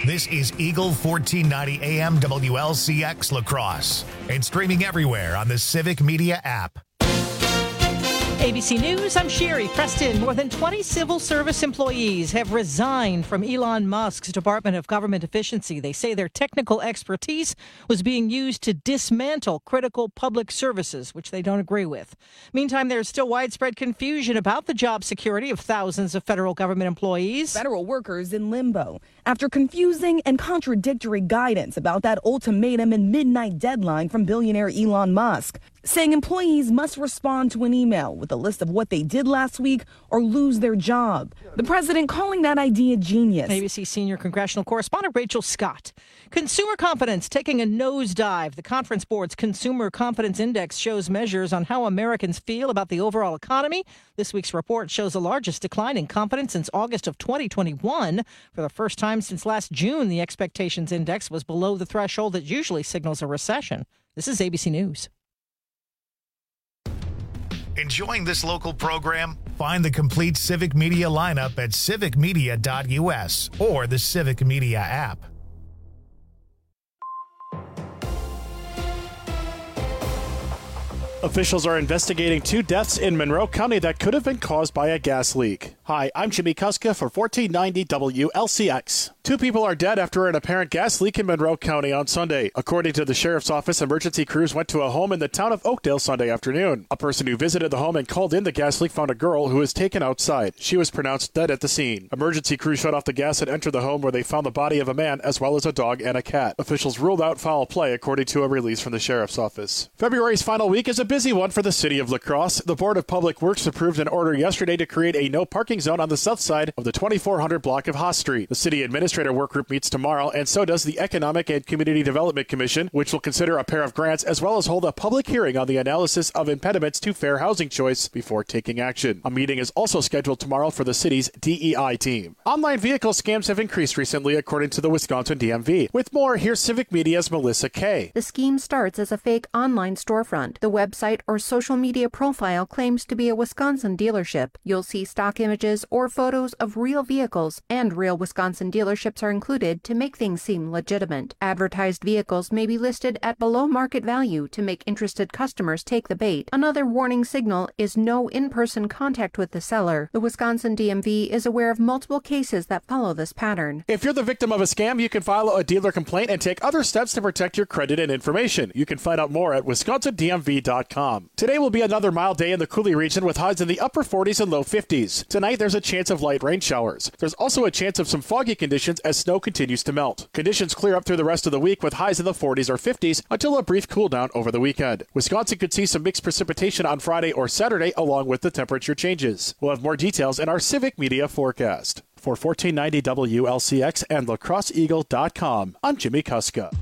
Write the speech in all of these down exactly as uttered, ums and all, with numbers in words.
This is Eagle fourteen ninety A M W L C X La Crosse and streaming everywhere on the Civic Media app. A B C News, I'm Sherry Preston. More than twenty civil service employees have resigned from Elon Musk's Department of Government Efficiency. They say their technical expertise was being used to dismantle critical public services, which they don't agree with. Meantime, there's still widespread confusion about the job security of thousands of federal government employees. Federal workers in limbo after confusing and contradictory guidance about that ultimatum and midnight deadline from billionaire Elon Musk, saying employees must respond to an email with a list of what they did last week or lose their job. The president calling that idea genius. A B C senior congressional correspondent Rachel Scott. Consumer confidence taking a nosedive. The Conference Board's Consumer Confidence Index shows measures on how Americans feel about the overall economy. This week's report shows the largest decline in confidence since August of twenty twenty-one. For the first time since last June, the expectations index was below the threshold that usually signals a recession. This is A B C News. Enjoying this local program? Find the complete Civic Media lineup at civic media dot U S or the Civic Media app. Officials are investigating two deaths in Monroe County that could have been caused by a gas leak. Hi, I'm Jimmy Kuska for fourteen ninety W L C X. Two people are dead after an apparent gas leak in Monroe County on Sunday. According to the sheriff's office, emergency crews went to a home in the town of Oakdale Sunday afternoon. A person who visited the home and called in the gas leak found a girl who was taken outside. She was pronounced dead at the scene. Emergency crews shut off the gas and entered the home where they found the body of a man as well as a dog and a cat. Officials ruled out foul play according to a release from the sheriff's office. February's final week is a busy one for the city of La Crosse. The Board of Public Works approved an order yesterday to create a no parking zone on the south side of the twenty-four hundred block of Haas Street. The city administrator work group meets tomorrow, and so does the Economic and Community Development Commission, which will consider a pair of grants as well as hold a public hearing on the analysis of impediments to fair housing choice before taking action. A meeting is also scheduled tomorrow for the city's D E I team. Online vehicle scams have increased recently, according to the Wisconsin D M V. With more, here's Civic Media's Melissa Kay. The scheme starts as a fake online storefront. The website or social media profile claims to be a Wisconsin dealership. You'll see stock images or photos of real vehicles, and real Wisconsin dealerships are included to make things seem legitimate. Advertised vehicles may be listed at below market value to make interested customers take the bait. Another warning signal is no in-person contact with the seller. The Wisconsin D M V is aware of multiple cases that follow this pattern. If you're the victim of a scam, you can file a dealer complaint and take other steps to protect your credit and information. You can find out more at wisconsin d m v dot com. Today will be another mild day in the Coulee region with highs in the upper forties and low fifties. Tonight, there's a chance of light rain showers. There's also a chance of some foggy conditions as snow continues to melt. Conditions clear up through the rest of the week with highs in the forties or fifties until a brief cool down over the weekend. Wisconsin could see some mixed precipitation on Friday or Saturday along with the temperature changes. We'll have more details in our Civic Media forecast. For fourteen ninety W L C X and la crosse eagle dot com, I'm Jimmy Kuska.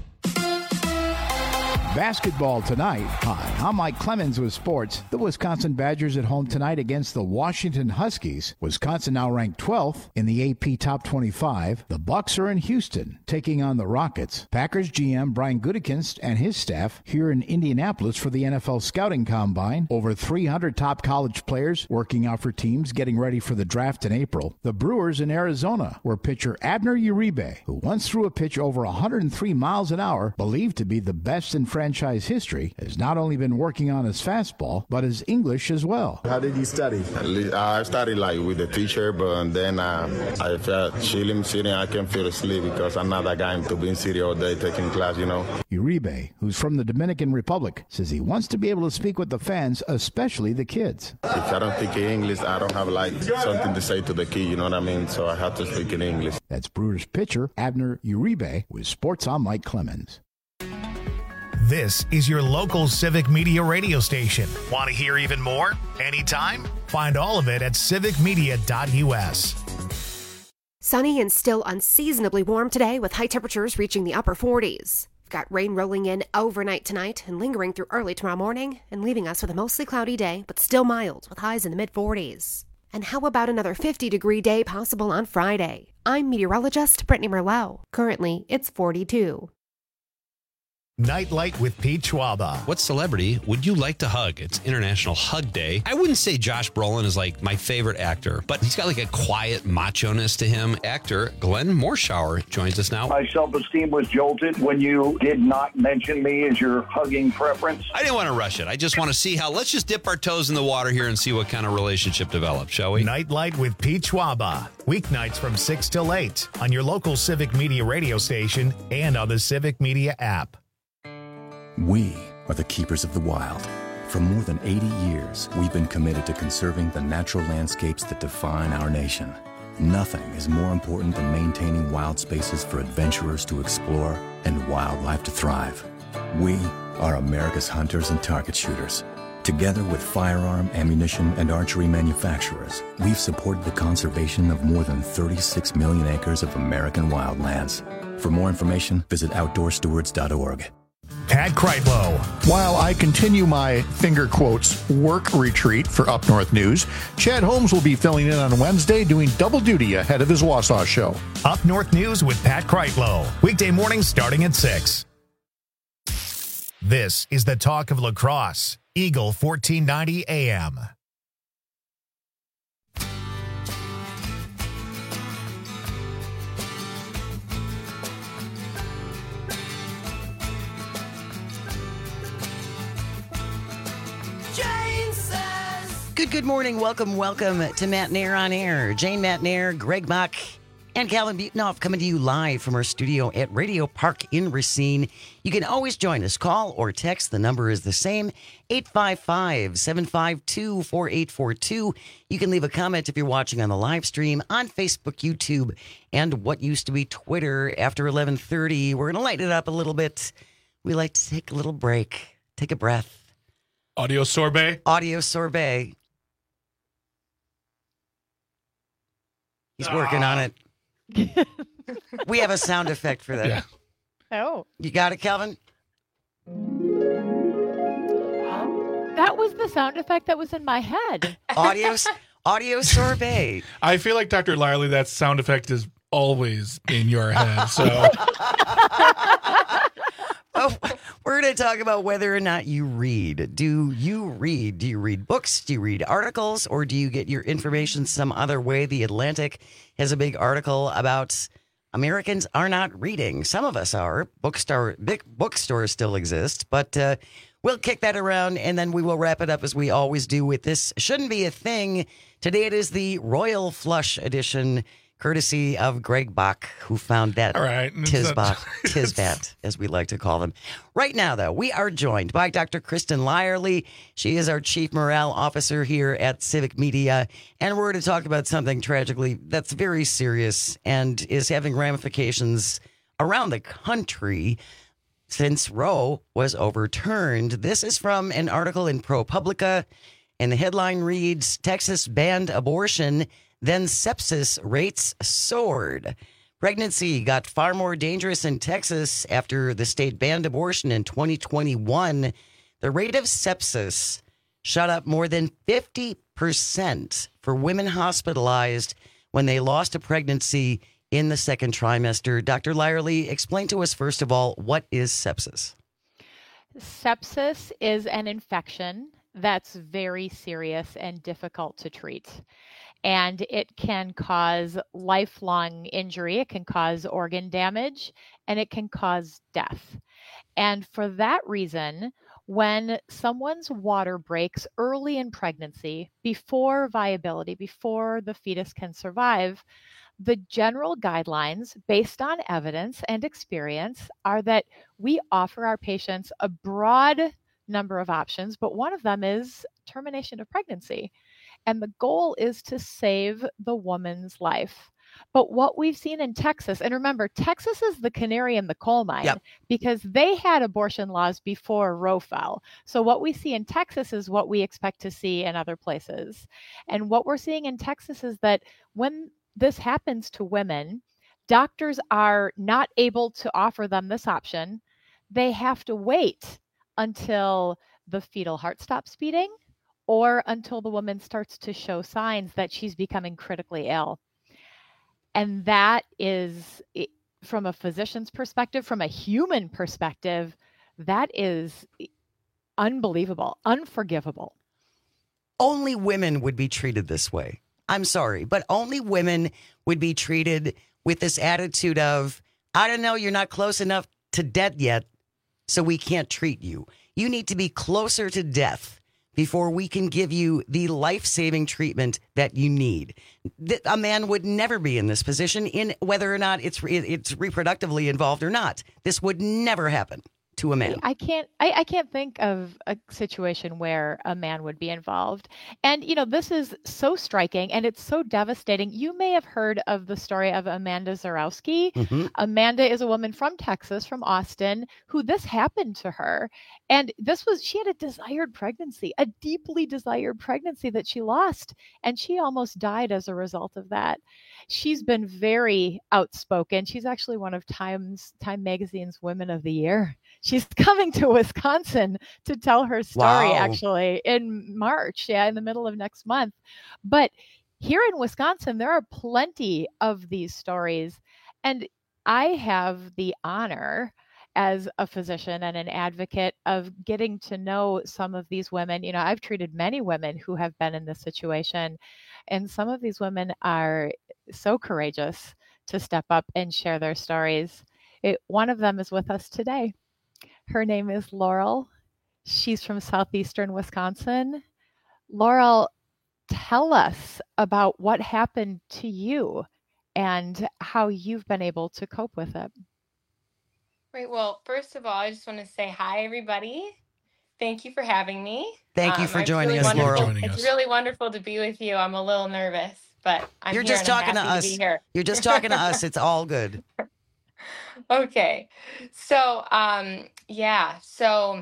Basketball tonight. Hi, I'm Mike Clemens with sports. The Wisconsin Badgers at home tonight against the Washington Huskies. Wisconsin now ranked twelfth in the A P Top twenty-five. The Bucks are in Houston taking on the Rockets. Packers G M Brian Gutekunst and his staff here in Indianapolis for the N F L Scouting Combine. Over three hundred top college players working out for teams getting ready for the draft in April. The Brewers in Arizona, where pitcher Abner Uribe, who once threw a pitch over one hundred three miles an hour, believed to be the best in franchise history, has not only been working on his fastball, but his English as well. How did you study? I started like with the teacher, but then uh, I felt chilling, sitting. I can feel asleep because I'm not that guy to be in city all day taking class, you know. Uribe, who's from the Dominican Republic, says he wants to be able to speak with the fans, especially the kids. If I don't speak English, I don't have like something to say to the kid, you know what I mean? So I have to speak in English. That's Brewers pitcher Abner Uribe with Sports on Mike Clemens. This is your local Civic Media radio station. Want to hear even more? Anytime? Find all of it at civic media dot U S. Sunny and still unseasonably warm today with high temperatures reaching the upper forties. We've got rain rolling in overnight tonight and lingering through early tomorrow morning and leaving us with a mostly cloudy day, but still mild with highs in the mid-forties. And how about another fifty-degree day possible on Friday? I'm meteorologist Brittany Merlot. Currently, it's forty-two. Nightlight with Pete Schwaba. What celebrity would you like to hug? It's International Hug Day. I wouldn't say Josh Brolin is like my favorite actor, but he's got like a quiet macho-ness to him. Actor Glenn Morshower joins us now. My self-esteem was jolted when you did not mention me as your hugging preference. I didn't want to rush it. I just want to see how, let's just dip our toes in the water here and see what kind of relationship develops, shall we? Nightlight with Pete Schwaba. Weeknights from six till eight on your local Civic Media radio station and on the Civic Media app. We are the keepers of the wild. For more than eighty years, we've been committed to conserving the natural landscapes that define our nation. Nothing is more important than maintaining wild spaces for adventurers to explore and wildlife to thrive. We are America's hunters and target shooters. Together with firearm, ammunition, and archery manufacturers, we've supported the conservation of more than thirty-six million acres of American wildlands. For more information, visit outdoor stewards dot org. Pat Kreitlow. While I continue my finger quotes work retreat for Up North News, Chad Holmes will be filling in on Wednesday doing double duty ahead of his Wausau show. Up North News with Pat Kreitlow. Weekday mornings starting at six. This is the talk of lacrosse. Eagle fourteen ninety A M. Good, good morning. Welcome, welcome to Matt Nair on Air. Jane Matt Nair, Greg Bach, and Calvin Butonoff coming to you live from our studio at Radio Park in Racine. You can always join us. Call or text. The number is the same, eight five five, seven five two, four eight four two. You can leave a comment if you're watching on the live stream on Facebook, YouTube, and what used to be Twitter after eleven thirty. We're going to lighten it up a little bit. We like to take a little break, take a breath. Audio sorbet. Audio sorbet. He's working on it. We have a sound effect for that. Yeah. Oh. You got it, Calvin? That was the sound effect that was in my head. Audio, audio sorbet. I feel like, Doctor Lyerly, that sound effect is always in your head. So oh, we're going to talk about whether or not you read. Do you read? Do you read books? Do you read articles? Or do you get your information some other way? The Atlantic has a big article about Americans are not reading. Some of us are. Bookstore, big bookstores still exist. But uh, we'll kick that around, and then we will wrap it up as we always do with this Shouldn't Be a Thing. Today it is the Royal Flush edition, courtesy of Greg Bach, who found that All right. Tisbach, Tisbat, as we like to call them. Right now, though, we are joined by Doctor Kristen Lyerly. She is our Chief Morale Officer here at Civic Media, and we're going to talk about something tragically that's very serious and is having ramifications around the country since Roe was overturned. This is from an article in ProPublica, and the headline reads, Texas banned abortion, then sepsis rates soared. Pregnancy got far more dangerous in Texas after the state banned abortion in twenty twenty-one. The rate of sepsis shot up more than fifty percent for women hospitalized when they lost a pregnancy in the second trimester. Doctor Lyerly, explain to us, first of all, what is sepsis? Sepsis is an infection that's very serious and difficult to treat. And it can cause lifelong injury, it can cause organ damage, and it can cause death. And for that reason, when someone's water breaks early in pregnancy, before viability, before the fetus can survive, the general guidelines based on evidence and experience are that we offer our patients a broad number of options, but one of them is termination of pregnancy. And the goal is to save the woman's life. But what we've seen in Texas, and remember, Texas is the canary in the coal mine, yep, because they had abortion laws before Roe fell. So what we see in Texas is what we expect to see in other places. And what we're seeing in Texas is that when this happens to women, doctors are not able to offer them this option. They have to wait until the fetal heart stops beating, or until the woman starts to show signs that she's becoming critically ill. And that is, from a physician's perspective, from a human perspective, that is unbelievable, unforgivable. Only women would be treated this way. I'm sorry, but only women would be treated with this attitude of, I don't know, you're not close enough to death yet, so we can't treat you. You need to be closer to death before we can give you the life-saving treatment that you need. A man would never be in this position, in whether or not it's it's reproductively involved or not. This would never happen to a man. I can't I, I can't think of a situation where a man would be involved. And, you know, this is so striking and it's so devastating. You may have heard of the story of Amanda Zarowski. Mm-hmm. Amanda is a woman from Texas, from Austin, who this happened to her. And this was, she had a desired pregnancy, a deeply desired pregnancy that she lost. And she almost died as a result of that. She's been very outspoken. She's actually one of Time's, Time Magazine's Women of the Year. She's coming to Wisconsin to tell her story, wow. actually, in March, yeah, in the middle of next month. But here in Wisconsin, there are plenty of these stories. And I have the honor as a physician and an advocate of getting to know some of these women. You know, I've treated many women who have been in this situation, and some of these women are so courageous to step up and share their stories. It, one of them is with us today. Her name is Laurel. She's from southeastern Wisconsin. Laurel, tell us about what happened to you and how you've been able to cope with it. Right. Well, first of all, I just want to say hi, everybody. Thank you for having me. Thank you for um, joining really us, Laurel. Joining it's us. really wonderful to be with you. I'm a little nervous, but I'm You're here just and I'm talking to happy us. To be here. You're just talking to us. It's all good. Okay. So, um, yeah. So,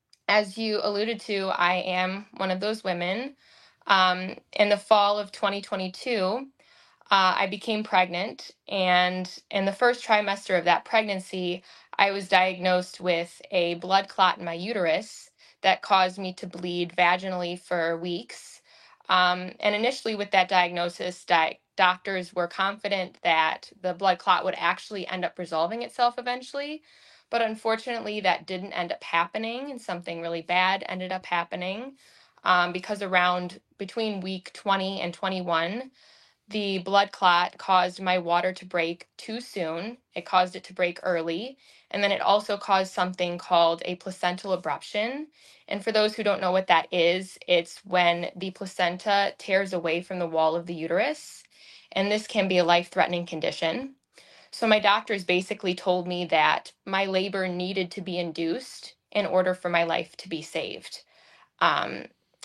as you alluded to, I am one of those women. Um, in the fall of twenty twenty-two, Uh, I became pregnant, and in the first trimester of that pregnancy, I was diagnosed with a blood clot in my uterus that caused me to bleed vaginally for weeks. Um, and initially, with that diagnosis, di- doctors were confident that the blood clot would actually end up resolving itself eventually. But unfortunately, that didn't end up happening, and something really bad ended up happening um, because around between week twenty and twenty-one, the blood clot caused my water to break too soon. It caused it to break early. And then it also caused something called a placental abruption. And for those who don't know what that is, it's when the placenta tears away from the wall of the uterus. And this can be a life-threatening condition. So my doctors basically told me that my labor needed to be induced in order for my life to be saved. Um,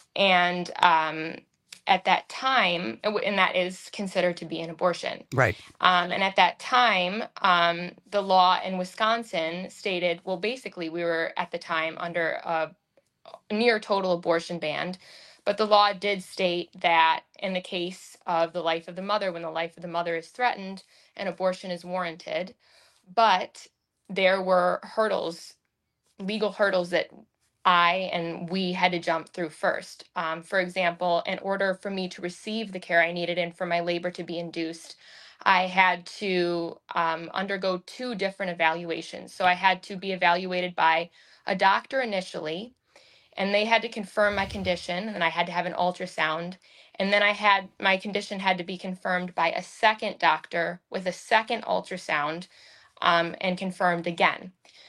and um, at that time, and that is considered to be an abortion. Right. Um, and at that time, um, the law in Wisconsin stated, well, basically, we were at the time under a near total abortion ban. But the law did state that in the case of the life of the mother, when the life of the mother is threatened, an abortion is warranted. But there were hurdles, legal hurdles that I and we had to jump through first. Um, for example, in order for me to receive the care I needed and for my labor to be induced, I had to um, undergo two different evaluations. So I had to be evaluated by a doctor initially, and they had to confirm my condition, and I had to have an ultrasound. And then I had, my condition had to be confirmed by a second doctor with a second ultrasound um, and confirmed again.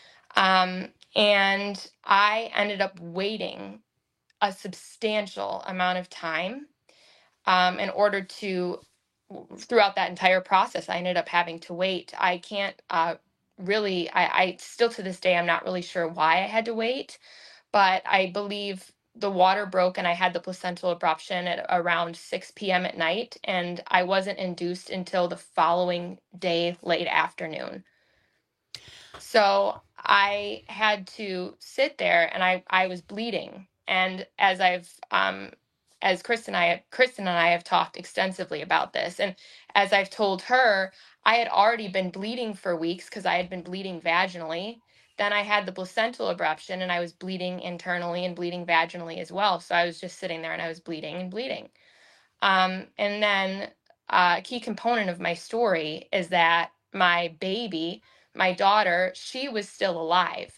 Um, and I ended up waiting a substantial amount of time um, in order to, throughout that entire process, I ended up having to wait. I can't uh, really, I, I still to this day, I'm not really sure why I had to wait, but I believe the water broke and I had the placental abruption at around six p.m. at night, and I wasn't induced until the following day, late afternoon. So I had to sit there, and I, I was bleeding. And as I've, um, as Kristen and I, Kristen and I have talked extensively about this, and as I've told her, I had already been bleeding for weeks because I had been bleeding vaginally. Then I had the placental abruption, and I was bleeding internally and bleeding vaginally as well. So I was just sitting there, and I was bleeding and bleeding. Um, and then uh, a key component of my story is that my baby, my daughter, she was still alive.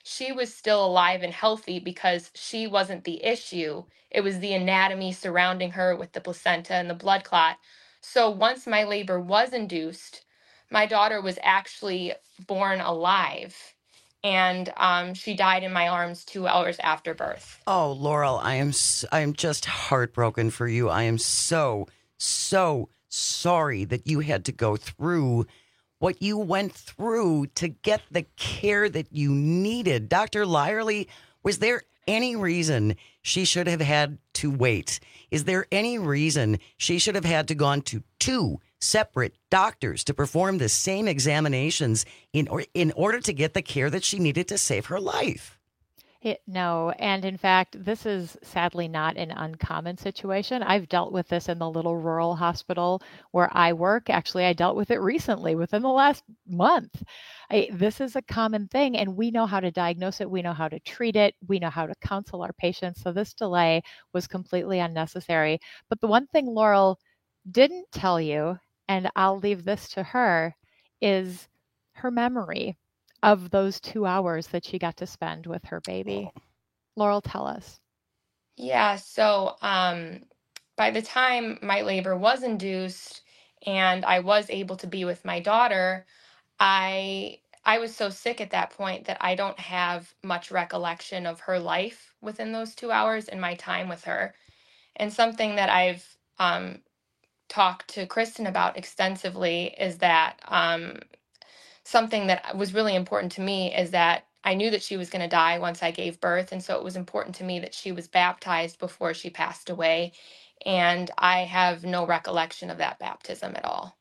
she was still alive and healthy because she wasn't the issue. It was the anatomy surrounding her with the placenta and the blood clot. So once my labor was induced, my daughter was actually born alive. And um, she died in my arms two hours after birth. Oh, Laurel, I am s- I am just heartbroken for you. I am so, so sorry that you had to go through what you went through to get the care that you needed. Doctor Lyerly, was there any reason she should have had to wait? Is there any reason she should have had to gone to two separate doctors to perform the same examinations in or, in order to get the care that she needed to save her life? It, no, and in fact, this is sadly not an uncommon situation. I've dealt with this in the little rural hospital where I work. Actually, I dealt with it recently, within the last month. I, this is a common thing, and we know how to diagnose it. We know how to treat it. We know how to counsel our patients. So this delay was completely unnecessary. But the one thing Laurel didn't tell you, and I'll leave this to her, is her memory of those two hours that she got to spend with her baby. Laurel, tell us. Yeah, so um, by the time my labor was induced and I was able to be with my daughter, I I was so sick at that point that I don't have much recollection of her life within those two hours and my time with her. And something that I've um, talked to Kristen about extensively is that um, something that was really important to me is that I knew that she was going to die once I gave birth. And so it was important to me that she was baptized before she passed away. And I have no recollection of that baptism at all.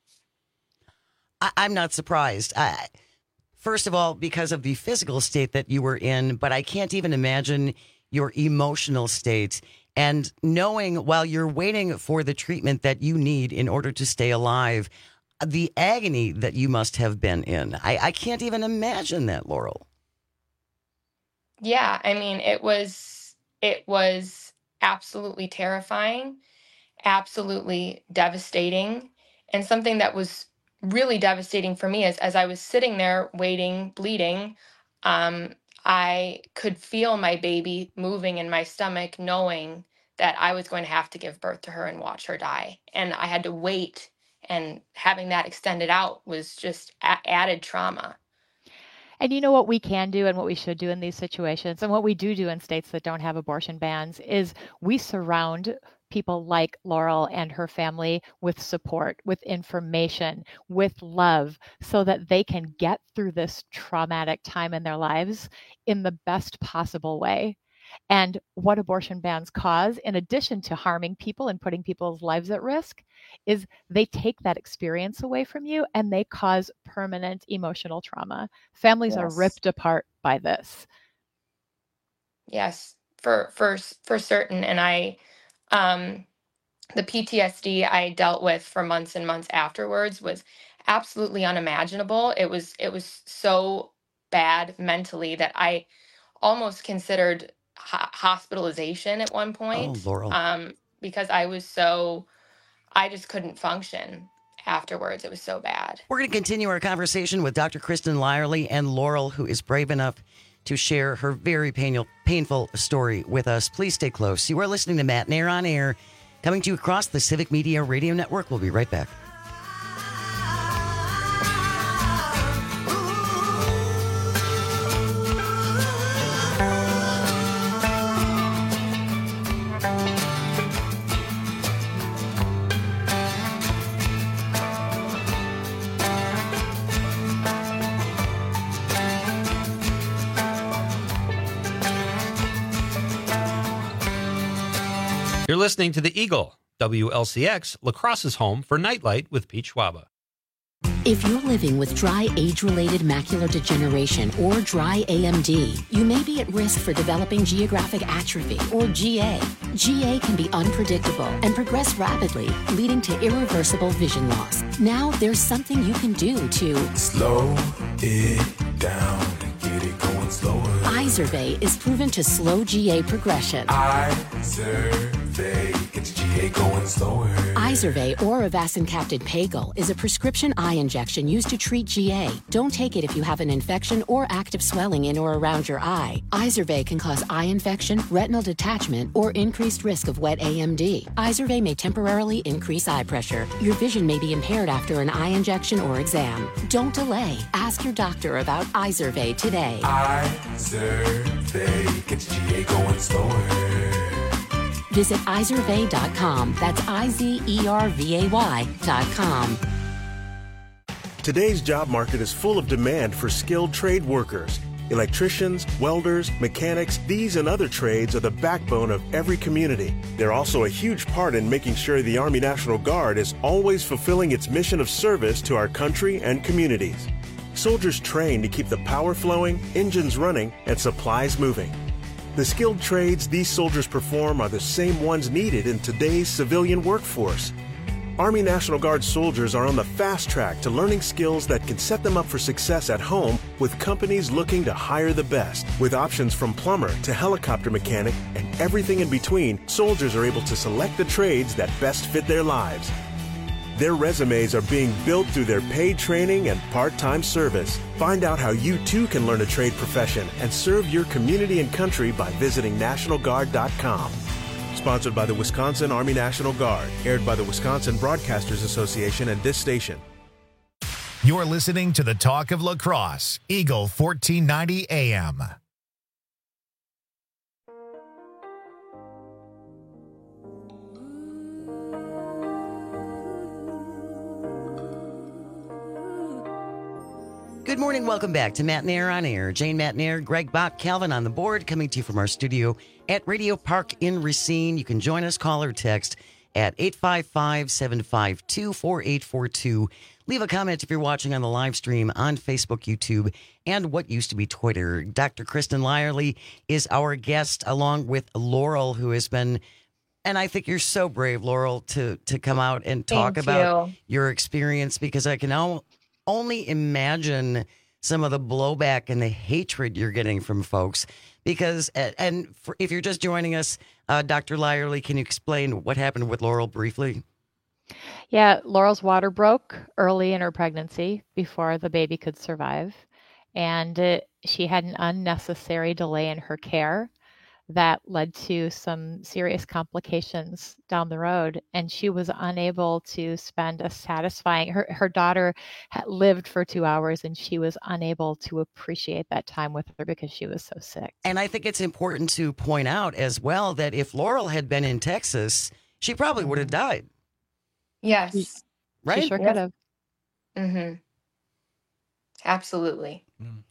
I, I'm not surprised. I, first of all, because of the physical state that you were in, but I can't even imagine your emotional state. And knowing while you're waiting for the treatment that you need in order to stay alive, the agony that you must have been in. I, I can't even imagine that, Laurel. Yeah, I mean, it was it was absolutely terrifying, absolutely devastating, and something that was really devastating for me is as I was sitting there waiting, bleeding, um, I could feel my baby moving in my stomach, knowing that I was going to have to give birth to her and watch her die. And I had to wait, and having that extended out was just a- added trauma. And you know what we can do and what we should do in these situations, and what we do do in states that don't have abortion bans, is we surround people like Laurel and her family with support, with information, with love, so that they can get through this traumatic time in their lives in the best possible way. And what abortion bans cause, in addition to harming people and putting people's lives at risk, is they take that experience away from you and they cause permanent emotional trauma. Families Yes. are ripped apart by this. Yes, for for for certain. And I, um, the P T S D I dealt with for months and months afterwards was absolutely unimaginable. It was it was so bad mentally that I almost considered ho- hospitalization at one point. Oh, Laurel. Um, because I was so, I just couldn't function afterwards. It was so bad. We're going to continue our conversation with Doctor Kristen Lyerly and Laurel, who is brave enough to share her very painful, painful story with us. Please stay close. You are listening to Matt Nair on Air, coming to you across the Civic Media Radio Network. We'll be right back. You're listening to The Eagle, W L C X, La Crosse's home for Nightlight with Pete Schwaba. If you're living with dry age-related macular degeneration or dry A M D, you may be at risk for developing geographic atrophy or G A. G A can be unpredictable and progress rapidly, leading to irreversible vision loss. Now there's something you can do to slow it down and get it going slower. Eyes Izervay is proven to slow G A progression. Izervay gets G A going slower. Izervay or avacincaptad pagel is a prescription eye injection used to treat G A. Don't take it if you have an infection or active swelling in or around your eye. Izervay can cause eye infection, retinal detachment, or increased risk of wet A M D. Izervay may temporarily increase eye pressure. Your vision may be impaired after an eye injection or exam. Don't delay. Ask your doctor about Izervay today. Izervay gets G A going slower. Visit Izervay dot com. That's I Z E R V A Y dot com. Today's job market is full of demand for skilled trade workers. Electricians, welders, mechanics, these and other trades are the backbone of every community. They're also a huge part in making sure the Army National Guard is always fulfilling its mission of service to our country and communities. Soldiers train to keep the power flowing, engines running, and supplies moving. The skilled trades these soldiers perform are the same ones needed in today's civilian workforce. Army National Guard soldiers are on the fast track to learning skills that can set them up for success at home with companies looking to hire the best. With options from plumber to helicopter mechanic and everything in between, soldiers are able to select the trades that best fit their lives. Their resumes are being built through their paid training and part-time service. Find out how you too can learn a trade profession and serve your community and country by visiting National Guard dot com. Sponsored by the Wisconsin Army National Guard. Aired by the Wisconsin Broadcasters Association and this station. You're listening to the Talk of La Crosse, Eagle fourteen ninety A M. Good morning. Welcome back to Matt Nair on Air. Jane Matt Nair, Greg Bach, Calvin on the board, coming to you from our studio at Radio Park in Racine. You can join us, call or text at eight five five, seven five two, four eight four two. Leave a comment if you're watching on the live stream on Facebook, YouTube, and what used to be Twitter. Doctor Kristen Lyerly is our guest, along with Laurel, who has been, and I think you're so brave, Laurel, to, to come out and talk Thank about you. your experience, because I can al- only imagine some of the blowback and the hatred you're getting from folks. Because, and for, if you're just joining us, uh, Doctor Lyerly, can you explain what happened with Laurel briefly? Yeah, Laurel's water broke early in her pregnancy before the baby could survive. And uh, she had an unnecessary delay in her care that led to some serious complications down the road. And she was unable to spend a satisfying, her, her daughter had lived for two hours and she was unable to appreciate that time with her because she was so sick. And I think it's important to point out as well that if Laurel had been in Texas, she probably would have died. Yes. Right? She sure Yes. could have. Mm-hmm. Absolutely.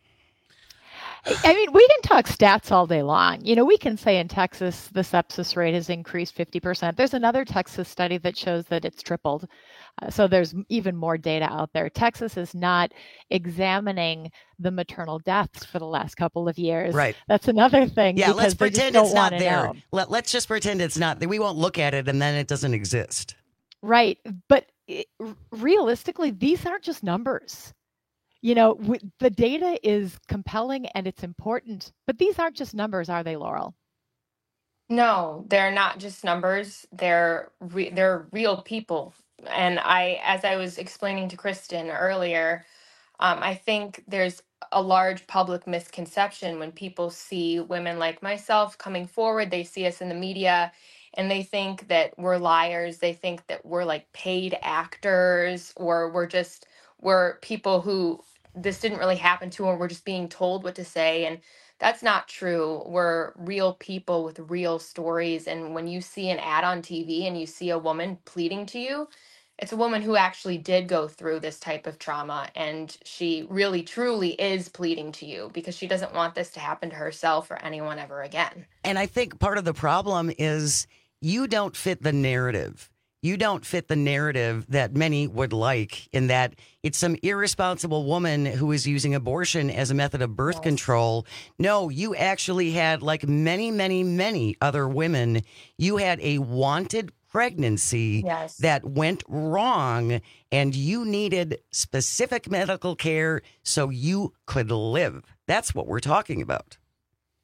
I mean, we can talk stats all day long. You know, we can say in Texas, the sepsis rate has increased fifty percent. There's another Texas study that shows that it's tripled. Uh, so there's even more data out there. Texas is not examining the maternal deaths for the last couple of years. Right. That's another thing. Yeah, let's because they just pretend don't it's not wanna there. know. Let, let's just pretend it's not there. We won't look at it and then it doesn't exist. Right. But it, realistically, these aren't just numbers. You know, w- the data is compelling and it's important, but these aren't just numbers, are they, Laurel? No, they're not just numbers. They're re- they're real people. And I, as I was explaining to Kristen earlier, um, I think there's a large public misconception when people see women like myself coming forward. They see us in the media and they think that we're liars. They think that we're like paid actors, or we're just, we're people who this didn't really happen to, or we're just being told what to say. And that's not true. We're real people with real stories. And when you see an ad on T V and you see a woman pleading to you, it's a woman who actually did go through this type of trauma. And she really, truly is pleading to you because she doesn't want this to happen to herself or anyone ever again. And I think part of the problem is you don't fit the narrative. You don't fit the narrative that many would like, in that it's some irresponsible woman who is using abortion as a method of birth control. No, you actually had, like many, many, many other women, you had a wanted pregnancy Yes. that went wrong, and you needed specific medical care so you could live. That's what we're talking about.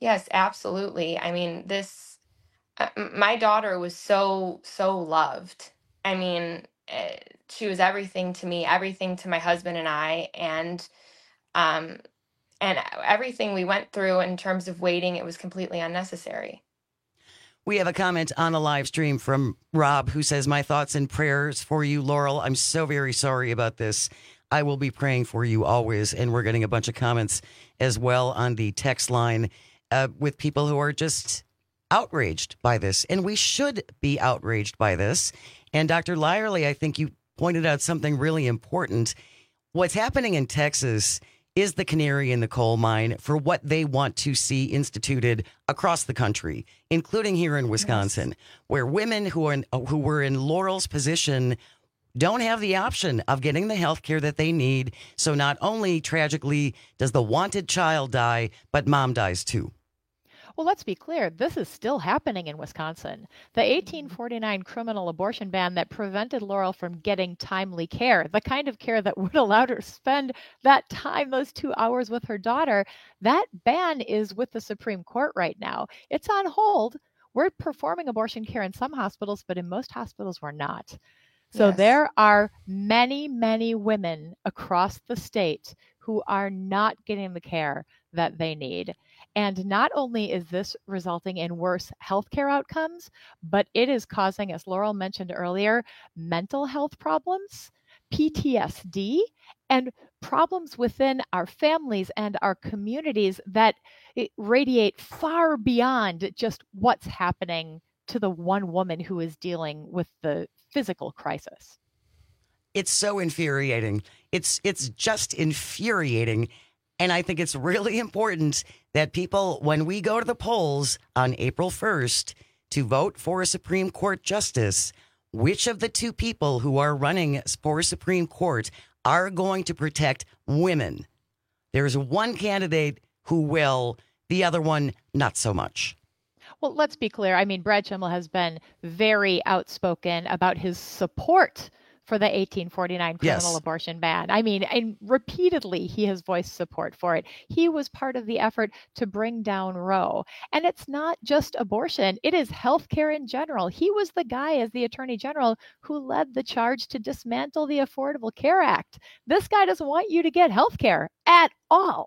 Yes, absolutely. I mean, this, uh, m- my daughter was so, so loved. I mean, uh, she was everything to me, everything to my husband and I, and um, and everything we went through in terms of waiting, it was completely unnecessary. We have a comment on the live stream from Rob who says, my thoughts and prayers for you, Laurel. I'm so very sorry about this. I will be praying for you always. And we're getting a bunch of comments as well on the text line uh, with people who are just outraged by this. And we should be outraged by this. And Doctor Lyerly, I think you pointed out something really important. What's happening in Texas is the canary in the coal mine for what they want to see instituted across the country, including here in Wisconsin, yes. where women who are in, who were in Laurel's position don't have the option of getting the health care that they need. So not only tragically does the wanted child die, but mom dies too. Well, let's be clear. This is still happening in Wisconsin. The eighteen forty-nine criminal abortion ban that prevented Laurel from getting timely care, the kind of care that would allow her to spend that time, those two hours with her daughter, that ban is with the Supreme Court right now. It's on hold. We're performing abortion care in some hospitals, but in most hospitals, we're not. So yes. There are many, many women across the state who are not getting the care that they need. And not only is this resulting in worse healthcare outcomes, but it is causing, as Laurel mentioned earlier, mental health problems, P T S D, and problems within our families and our communities that radiate far beyond just what's happening to the one woman who is dealing with the physical crisis. It's so infuriating. It's it's just infuriating. And I think it's really important that people, when we go to the polls on April first to vote for a Supreme Court justice, which of the two people who are running for Supreme Court are going to protect women? There's one candidate who will, the other one, not so much. Well, let's be clear. I mean, Brad Schimel has been very outspoken about his support for the eighteen forty-nine criminal yes. abortion ban. I mean, and repeatedly he has voiced support for it. He was part of the effort to bring down Roe. And it's not just abortion. It is healthcare in general. He was the guy as the Attorney General who led the charge to dismantle the Affordable Care Act. This guy doesn't want you to get healthcare at all.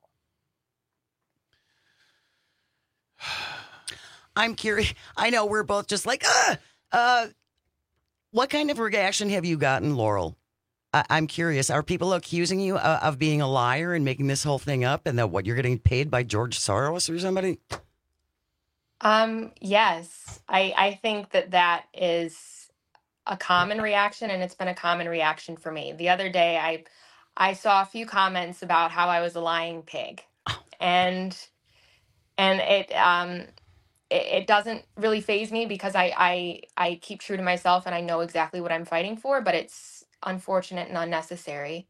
I'm curious. I know we're both just like, uh, uh, what kind of reaction have you gotten, Laurel? I- I'm curious. Are people accusing you uh, of being a liar and making this whole thing up, and that what you're getting paid by George Soros or somebody? Um, yes, I, I think that that is a common reaction, and it's been a common reaction for me. The other day, I I saw a few comments about how I was a lying pig, and and it um. it doesn't really faze me because I, I I keep true to myself and I know exactly what I'm fighting for, but it's unfortunate and unnecessary.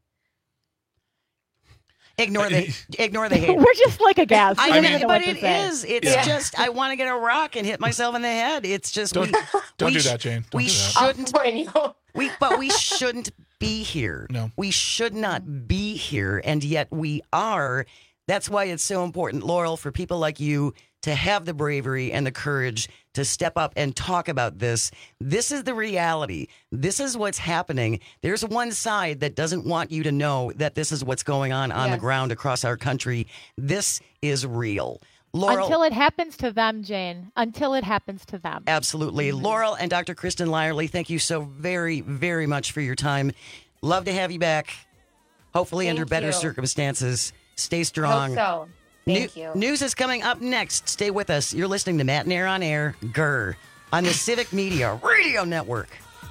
Ignore the ignore the hate. We're just like a gas. I mean, but it is. It's yeah. just I want to get a rock and hit myself in the head. It's just don't, we, don't we do sh- that, Jane. Don't we do that. shouldn't. We but we shouldn't be here. No, we should not be here, and yet we are. That's why it's so important, Laurel, for people like you to have the bravery and the courage to step up and talk about this. This is the reality. This is what's happening. There's one side that doesn't want you to know that this is what's going on on yes. the ground across our country. This is real. Laurel, until it happens to them, Jane. Until it happens to them. Absolutely. Mm-hmm. Laurel and Doctor Kristen Lyerly, thank you so very, very much for your time. Love to have you back. Hopefully thank under better you. circumstances. Stay strong. I hope so. Thank New- you. News is coming up next. Stay with us. You're listening to Matt and Air on Air, G R R, on the Civic Media Radio Network.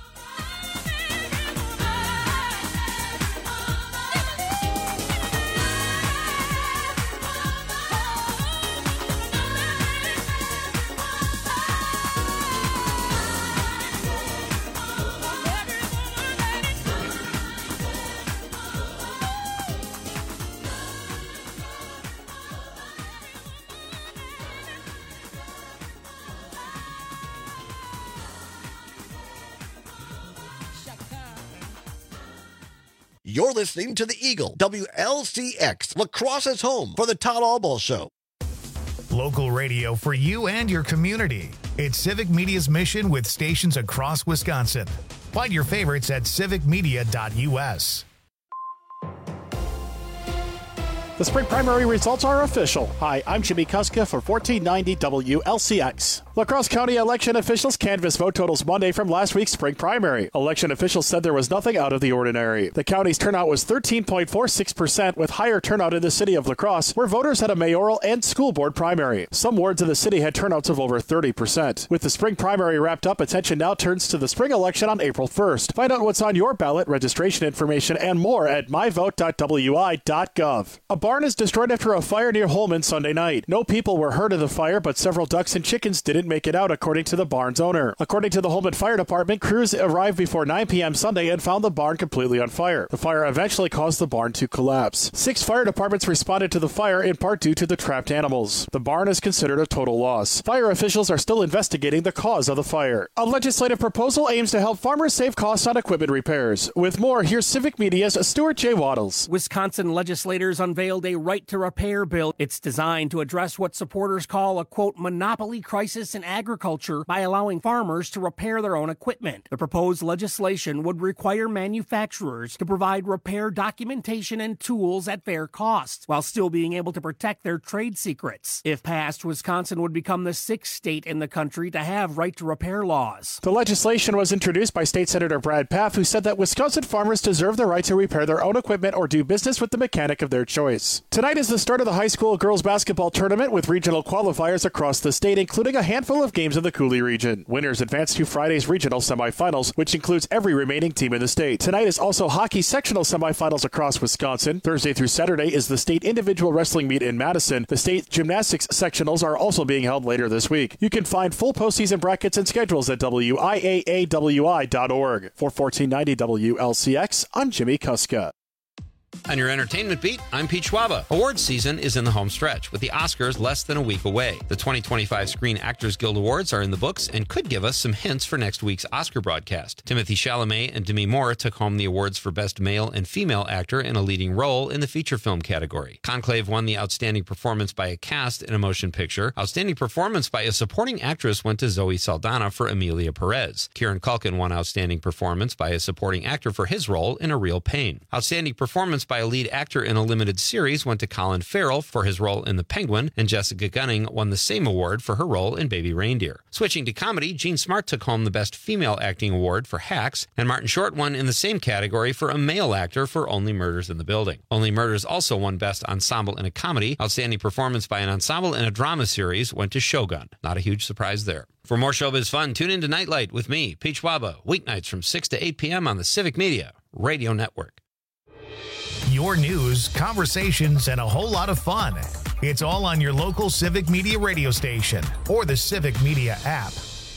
You're listening to the Eagle, W L C X, La Crosse's home for the Todd Albaugh Show. Local radio for you and your community. It's Civic Media's mission with stations across Wisconsin. Find your favorites at civic media dot u s. The spring primary results are official. Hi, I'm Jimmy Kuska for fourteen ninety W L C X. La Crosse County election officials canvassed vote totals Monday from last week's spring primary. Election officials said there was nothing out of the ordinary. The county's turnout was thirteen point four six percent, with higher turnout in the city of La Crosse, where voters had a mayoral and school board primary. Some wards of the city had turnouts of over thirty percent. With the spring primary wrapped up, attention now turns to the spring election on April first. Find out what's on your ballot, registration information, and more at my vote dot w i dot gov. A barn is destroyed after a fire near Holman Sunday night. No people were hurt in the fire, but several ducks and chickens didn't make it out, according to the barn's owner. According to the Holman Fire Department, crews arrived before nine p.m. Sunday and found the barn completely on fire. The fire eventually caused the barn to collapse. Six fire departments responded to the fire, in part due to the trapped animals. The barn is considered a total loss. Fire officials are still investigating the cause of the fire. A legislative proposal aims to help farmers save costs on equipment repairs. With more, here's Civic Media's Stuart J. Waddles. Wisconsin legislators unveiled a right to repair bill. It's designed to address what supporters call a, quote, monopoly crisis in agriculture by allowing farmers to repair their own equipment. The proposed legislation would require manufacturers to provide repair documentation and tools at fair costs, while still being able to protect their trade secrets. If passed, Wisconsin would become the sixth state in the country to have right to repair laws. The legislation was introduced by State Senator Brad Pfaff, who said that Wisconsin farmers deserve the right to repair their own equipment or do business with the mechanic of their choice. Tonight is the start of the high school girls basketball tournament with regional qualifiers across the state, including a handful of games in the Cooley region. Winners advance to Friday's regional semifinals, which includes every remaining team in the state. Tonight is also hockey sectional semifinals across Wisconsin. Thursday through Saturday is the state individual wrestling meet in Madison. The state gymnastics sectionals are also being held later this week. You can find full postseason brackets and schedules at w i a a w i dot org. For fourteen ninety W L C X, I'm Jimmy Kuska. On your entertainment beat, I'm Pete Schwaba. Awards season is in the home stretch, with the Oscars less than a week away. The twenty twenty-five Screen Actors Guild Awards are in the books and could give us some hints for next week's Oscar broadcast. Timothée Chalamet and Demi Moore took home the awards for Best Male and Female Actor in a Leading Role in the feature film category. Conclave won the Outstanding Performance by a Cast in a Motion Picture. Outstanding Performance by a Supporting Actress went to Zoe Saldana for Emilia Perez. Kieran Culkin won Outstanding Performance by a Supporting Actor for his role in A Real Pain. Outstanding Performance by a Lead Actor in a Limited Series went to Colin Farrell for his role in The Penguin, and Jessica Gunning won the same award for her role in Baby Reindeer. Switching to comedy, Jean Smart took home the Best Female Acting Award for Hacks, and Martin Short won in the same category for a male actor for Only Murders in the Building. Only Murders also won Best Ensemble in a Comedy. Outstanding Performance by an Ensemble in a Drama Series went to Shogun. Not a huge surprise there. For more showbiz fun, tune in to Nightlight with me, Pete Schwaba, weeknights from six to eight p.m. on the Civic Media Radio Network. Your news, conversations, and a whole lot of fun. It's all on your local Civic Media radio station or the Civic Media app.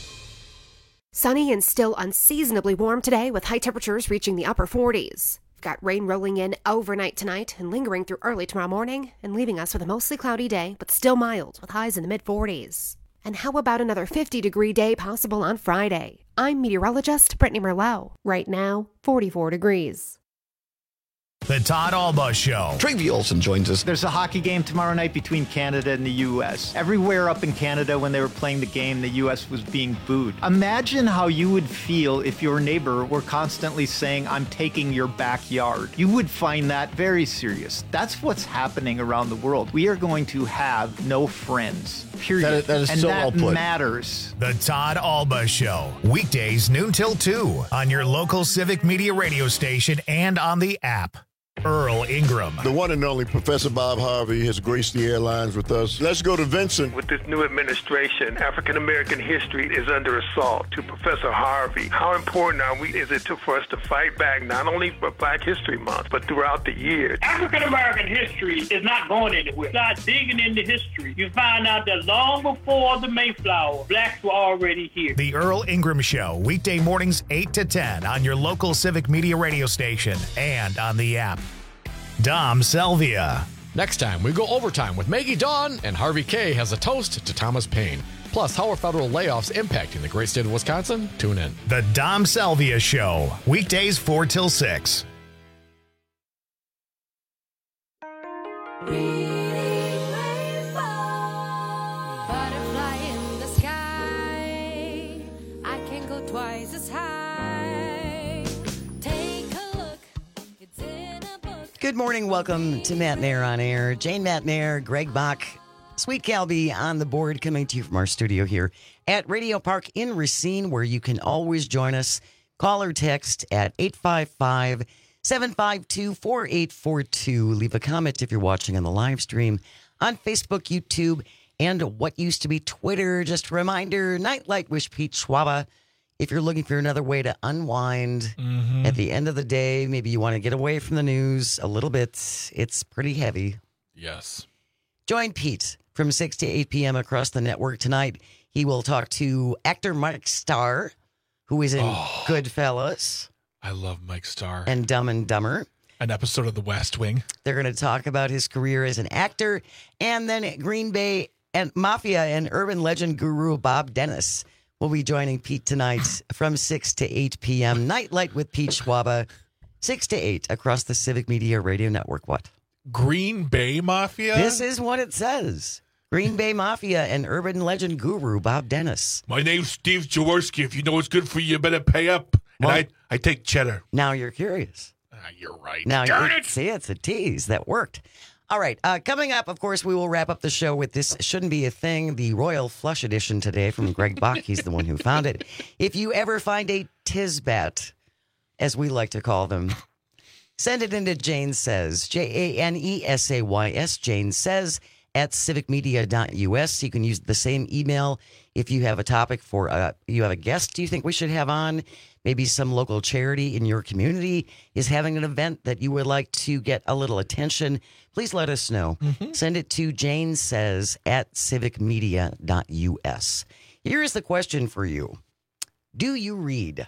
Sunny and still unseasonably warm today, with high temperatures reaching the upper forties. We've got rain rolling in overnight tonight and lingering through early tomorrow morning and leaving us with a mostly cloudy day, but still mild with highs in the mid-forties. And how about another fifty-degree day possible on Friday? I'm meteorologist Brittany Merlot. Right now, forty-four degrees. The Todd Alba Show. Travi Olson joins us. There's a hockey game tomorrow night between Canada and the U S. Everywhere up in Canada when they were playing the game, the U S was being booed. Imagine how you would feel if your neighbor were constantly saying, I'm taking your backyard. You would find that very serious. That's what's happening around the world. We are going to have no friends. Period. That is, that is and so that well put. matters. The Todd Alba Show. Weekdays noon till two on your local Civic Media radio station and on the app. Earl Ingram. The one and only Professor Bob Harvey has graced the airlines with us. Let's go to Vincent. With this new administration, African-American history is under assault. To Professor Harvey, how important are we, is it to, for us to fight back, not only for Black History Month, but throughout the year? African-American history is not going anywhere. Start digging into history. You find out that long before the Mayflower, blacks were already here. The Earl Ingram Show, weekday mornings eight to ten on your local Civic Media radio station and on the app. Dom Salvia. Next time, we go overtime with Maggie Dawn, and Harvey K has a toast to Thomas Paine. Plus, how are federal layoffs impacting the great state of Wisconsin? Tune in. The Dom Salvia Show, weekdays four till six. twice as high. Take a look, it's in a book. Good morning. Welcome to Matt Nair on Air. Jane Matt Nair, Greg Bach, Sweet Calby on the board, coming to you from our studio here at Radio Park in Racine, where you can always join us. Call or text at eight five five, seven five two, four eight four two. Leave a comment if you're watching on the live stream on Facebook, YouTube, and what used to be Twitter. Just a reminder, Nightlight with Pete Schwaba. If you're looking for another way to unwind Mhm. at the end of the day, maybe you want to get away from the news a little bit. It's pretty heavy. Yes. Join Pete from six to eight p.m. across the network tonight. He will talk to actor Mike Starr, who is in Oh. Goodfellas I love Mike Starr. and Dumb and Dumber. An episode of The West Wing. They're going to talk about his career as an actor, and then Green Bay and Mafia and urban legend guru Bob Dennis will be joining Pete tonight from six to eight p.m. Nightlight with Pete Schwaba, six to eight across the Civic Media Radio Network. What? Green Bay Mafia? This is what it says. Green Bay Mafia and urban legend guru Bob Dennis. My name's Steve Jaworski. If you know what's good for you, you better pay up. And Well- I, I take cheddar. Now you're curious. Ah, you're right. Now, Darn you it! see, it's a tease that worked. All right, uh, coming up, of course, we will wrap up the show with This Shouldn't Be a Thing, the Royal Flush Edition today from Greg Bach. He's the one who found it. If you ever find a Tisbat, as we like to call them, send it into Jane Says, J A N E S A Y S, Jane Says, at civic media dot U S. You can use the same email if you have a topic for, uh, you have a guest you think we should have on. Maybe some local charity in your community is having an event that you would like to get a little attention. Please let us know. Send it to Jane Says at civic media dot U S. Here's the question for you. Do you read?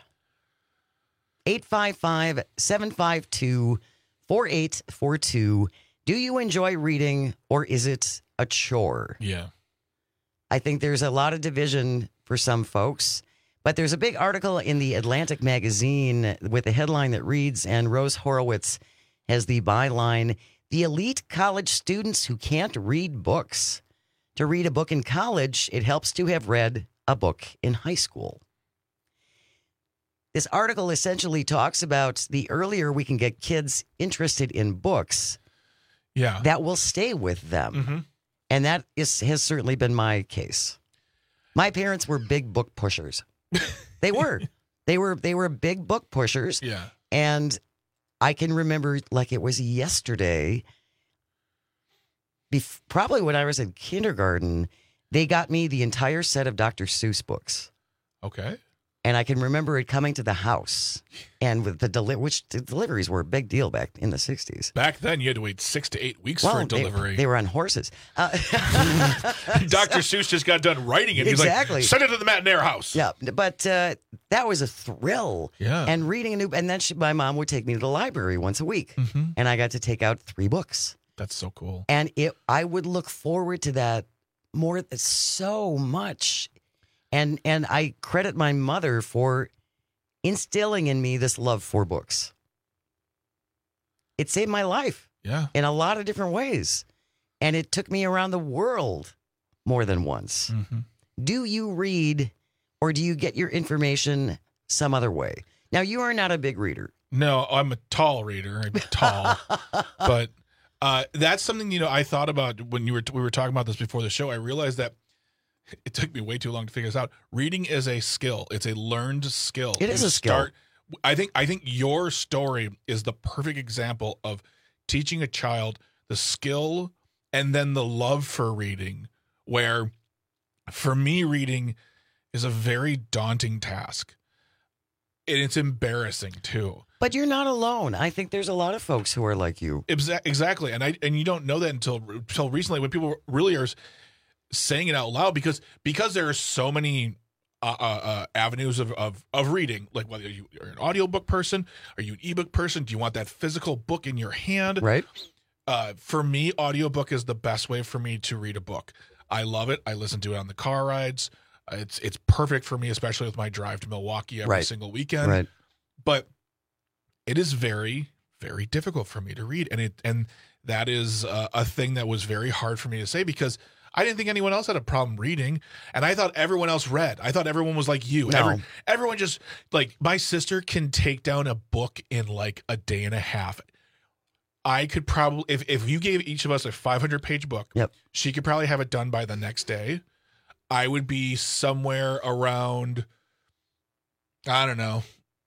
eight five five, seven five two, four eight four two. Do you enjoy reading, or is it a chore? Yeah. I think there's a lot of division for some folks, but there's a big article in the Atlantic magazine with a headline that reads, and Rose Horowitz has the byline, "The elite college students who can't read books. To read a book in college, it helps to have read a book in high school." This article essentially talks about the earlier we can get kids interested in books, Yeah. that will stay with them. Mhm. And that is has certainly been my case. My parents were big book pushers. They were. They were they were big book pushers. Yeah. And I can remember like it was yesterday, bef- probably when I was in kindergarten, they got me the entire set of Doctor Seuss books. Okay. And I can remember it coming to the house, and with the deli- which the deliveries were a big deal back in the sixties. Back then, you had to wait six to eight weeks for a they- delivery. They, were on horses. Uh, Doctor Seuss just got done writing it. He's Exactly. like, send it to the Matt Nair house. Yeah, but uh, that was a thrill. Yeah. And reading a new, and then she, my mom would take me to the library once a week, and I got to take out three books. That's so cool. And it, I would look forward to that more, so much. And and I credit my mother for instilling in me this love for books. It saved my life. Yeah. In a lot of different ways. And it took me around the world more than once. Mhm. Do you read, or do you get your information some other way? Now, you are not a big reader. No, I'm a tall reader. I'm tall. But uh, that's something, you know, I thought about when you were we were talking about this before the show. I realized that it took me way too long to figure this out. Reading is a skill. It's a learned skill. It is You a skill. start- I think I think your story is the perfect example of teaching a child the skill and then the love for reading, where for me, reading is a very daunting task. And it's embarrassing too. But you're not alone. I think there's a lot of folks who are like you. Exa- Exactly. And I and you don't know that until until recently, when people really are saying it out loud, because because there are so many uh, uh, uh, avenues of, of of reading. Like, whether you are an audiobook person, are you an ebook person? Do you want that physical book in your hand? Right. Uh, for me, audiobook is the best way for me to read a book. I love it. I listen to it on the car rides. Uh, It's it's perfect for me, especially with my drive to Milwaukee every Right. single weekend. Right. But it is very, very difficult for me to read, and it and that is uh, a thing that was very hard for me to say, because I didn't think anyone else had a problem reading, and I thought everyone else read. I thought everyone was like you. No. Every, everyone just, like, my sister can take down a book in, like, a day and a half. I could probably, if, if you gave each of us a five hundred page book, yep. she could probably have it done by the next day. I would be somewhere around, I don't know,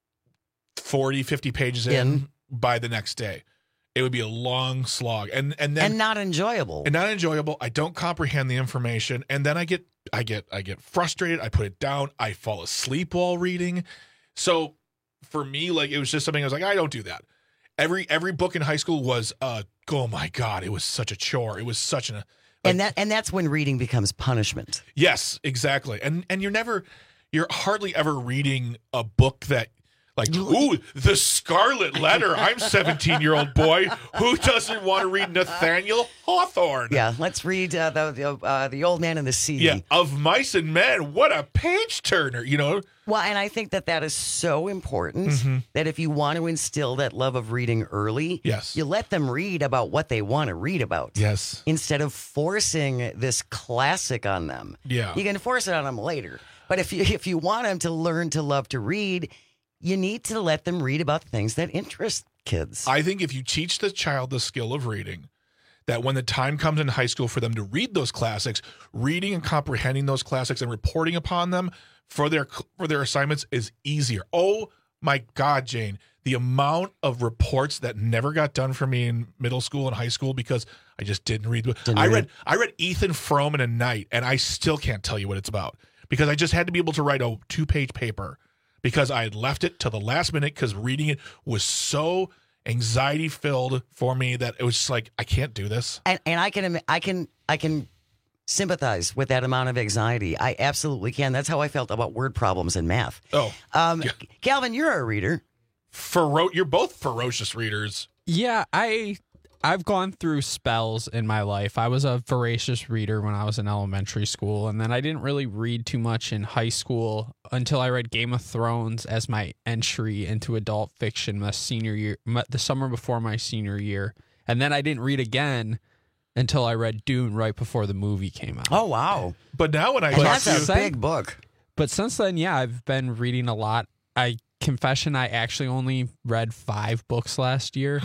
forty, fifty pages in, in by the next day. It would be a long slog, and and then and not enjoyable, and not enjoyable. I don't comprehend the information, and then I get I get I get frustrated. I put it down. I fall asleep while reading. So for me, like, it was just something I was like, I don't do that. Every every book in high school was uh oh my god, it was such a chore. It was such an like, and that and that's when reading becomes punishment. Yes, exactly. And and you're never you're hardly ever reading a book that. Like, ooh, the Scarlet Letter. I'm seventeen-year-old boy. Who doesn't want to read Nathaniel Hawthorne? Yeah, let's read uh, the the, uh, the Old Man and the Sea. Yeah, Of Mice and Men. What a page-turner, you know? Well, and I think that that is so important mm-hmm. that if you want to instill that love of reading early, yes. you let them read about what they want to read about. Yes. Instead of forcing this classic on them. Yeah. You can force it on them later. But if you if you want them to learn to love to read, you need to let them read about things that interest kids. I think if you teach the child the skill of reading, that when the time comes in high school for them to read those classics, reading and comprehending those classics and reporting upon them for their for their assignments is easier. Oh my God, Jane, the amount of reports that never got done for me in middle school and high school because I just didn't read. Didn't I read, read I read Ethan Frome in a night, and I still can't tell you what it's about because I just had to be able to write a two-page paper. Because I had left it to the last minute because reading it was so anxiety filled for me that it was just like, I can't do this. And and I can I can I can sympathize with that amount of anxiety. I absolutely can. That's how I felt about word problems in math. Oh, um, yeah. Calvin, you're a reader. Fero- you're both ferocious readers. Yeah, I I've gone through spells in my life. I was a voracious reader when I was in elementary school, and then I didn't really read too much in high school until I read Game of Thrones as my entry into adult fiction my senior year, my, the summer before my senior year. And then I didn't read again until I read Dune right before the movie came out. Oh, wow. But now when I and talk that's to a big book. But since then, yeah, I've been reading a lot. I confession, I actually only read five books last year,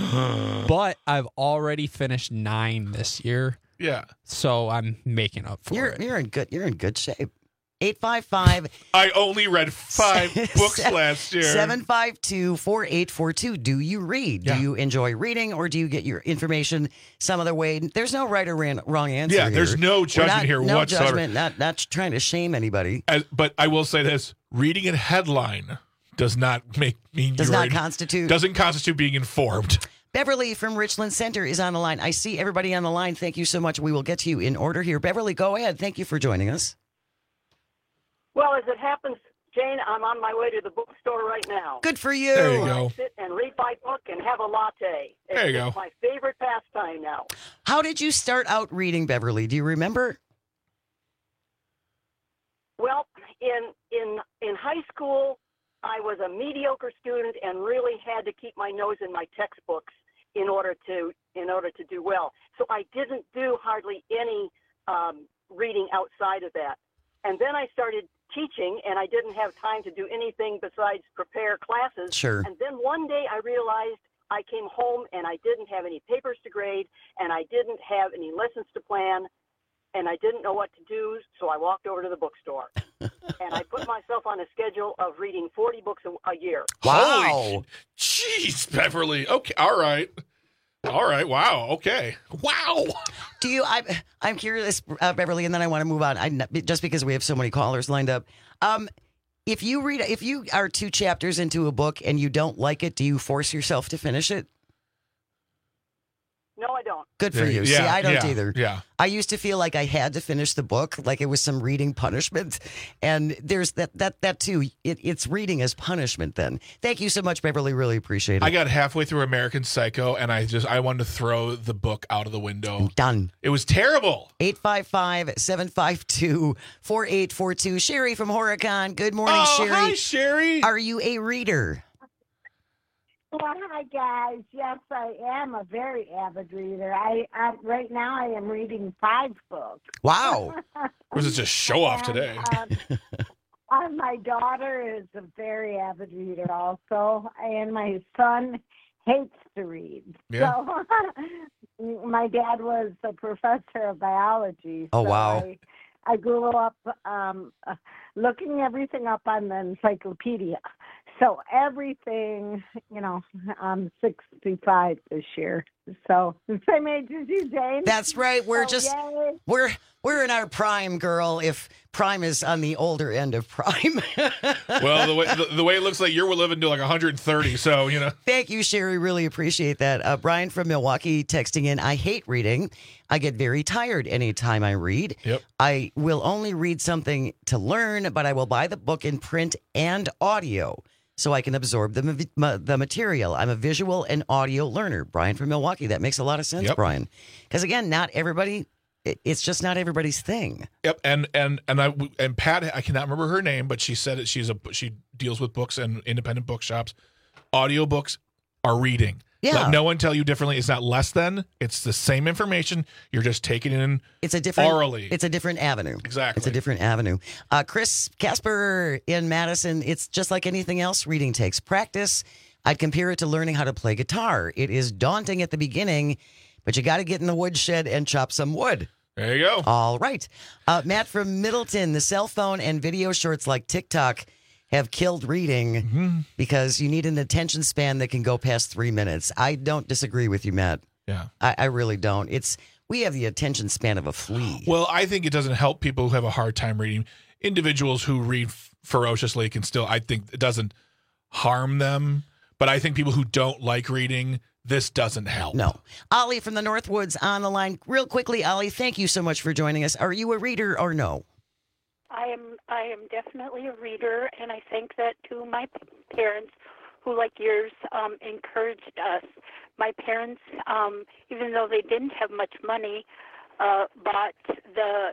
but I've already finished nine this year. Yeah. So I'm making up for you're, it. You're in good. You're in good shape. eight five five I only read five books last year. seven five two, four eight four two. Do you read? Yeah. Do you enjoy reading, or do you get your information some other way? There's no right or wrong answer. Yeah, here. there's no judgment not, here no whatsoever. Judgment, not, not trying to shame anybody. As, but I will say this, reading a headline does not make mean Does you're not in- constitute. Doesn't constitute being informed. Beverly from Richland Center is on the line. I see everybody on the line. Thank you so much. We will get to you in order here. Beverly, go ahead. Thank you for joining us. Well, as it happens, Jane, I'm on my way to the bookstore right now. Good for you. There you Where I go. sit and read my book and have a latte. It's, There you it's go. my favorite pastime now. How did you start out reading, Beverly? Do you remember? Well, in in in high school, I was a mediocre student and really had to keep my nose in my textbooks in order to in order to do well. So I didn't do hardly any um, reading outside of that. And then I started teaching, and I didn't have time to do anything besides prepare classes. Sure. And then one day I realized I came home and I didn't have any papers to grade, and I didn't have any lessons to plan, and I didn't know what to do, so I walked over to the bookstore. And I put myself on a schedule of reading forty books a, a year. Wow. Holy, jeez, Beverly. Okay, all right. All right, wow, okay. Wow. Do you, I, I'm curious, uh, Beverly, and then I want to move on, I, just because we have so many callers lined up. Um, if you read, if you are two chapters into a book and you don't like it, do you force yourself to finish it? No, I don't. Good for you. Yeah, See, I don't yeah, either. yeah. I used to feel like I had to finish the book, like it was some reading punishment. And there's that, that, that too. It, it's reading as punishment then. Thank you so much, Beverly. Really appreciate it. I got halfway through American Psycho, and I just I wanted to throw the book out of the window. Done. It was terrible. eight five five, seven five two, four eight four two. Sherry from Horicon. Good morning, Oh, Sherry. hi, Sherry. Are you a reader? Well, hi guys. Yes, I am a very avid reader. I, I right now I am reading five books. Wow. Was it just show off today? Um, uh, my daughter is a very avid reader also, and my son hates to read. Yeah. So my dad was a professor of biology. Oh, so wow. I, I grew up um, uh, looking everything up on the encyclopedia. So everything, you know, I'm sixty-five this year. So the same age as you, Jane. That's right. We're So, just yay. we're we're in our prime, girl. If prime is on the older end of prime. Well, the way the, the way it looks like you're living to like one hundred thirty, so you know. Thank you, Sherry. Really appreciate that. Uh, Brian from Milwaukee texting in. I hate reading. I get very tired anytime I read. Yep. I will only read something to learn, but I will buy the book in print and audio so I can absorb the ma- ma- the material. I'm a visual and audio learner. Brian from Milwaukee. That makes a lot of sense, Yep. Brian. Because again, not everybody. It, it's just not everybody's thing. Yep, and and and I and Pat, I cannot remember her name, but she said it. She's a she deals with books and independent bookshops. Audiobooks are reading. Yeah. Let no one tell you differently. It's not less than. It's the same information. You're just taking it in. It's a different orally. It's a different avenue. Exactly. It's a different avenue. Uh, Chris Casper in Madison. It's just like anything else. Reading takes practice. I'd compare it to learning how to play guitar. It is daunting at the beginning, but you got to get in the woodshed and chop some wood. There you go. All right. Uh, Matt from Middleton. The cell phone and video shorts like TikTok have killed reading Mm-hmm. because you need an attention span that can go past three minutes. I don't disagree with you, Matt. Yeah. I, I really don't. It's we have the attention span of a flea. Well, I think it doesn't help people who have a hard time reading. Individuals who read f- ferociously can still, I think it doesn't harm them. But I think people who don't like reading, this doesn't help. No. Ollie from the Northwoods on the line. Real quickly, Ollie, thank you so much for joining us. Are you a reader or no? I am I am definitely a reader, and I think that to my p- parents, who like yours um, encouraged us. My parents, um, even though they didn't have much money, uh, bought the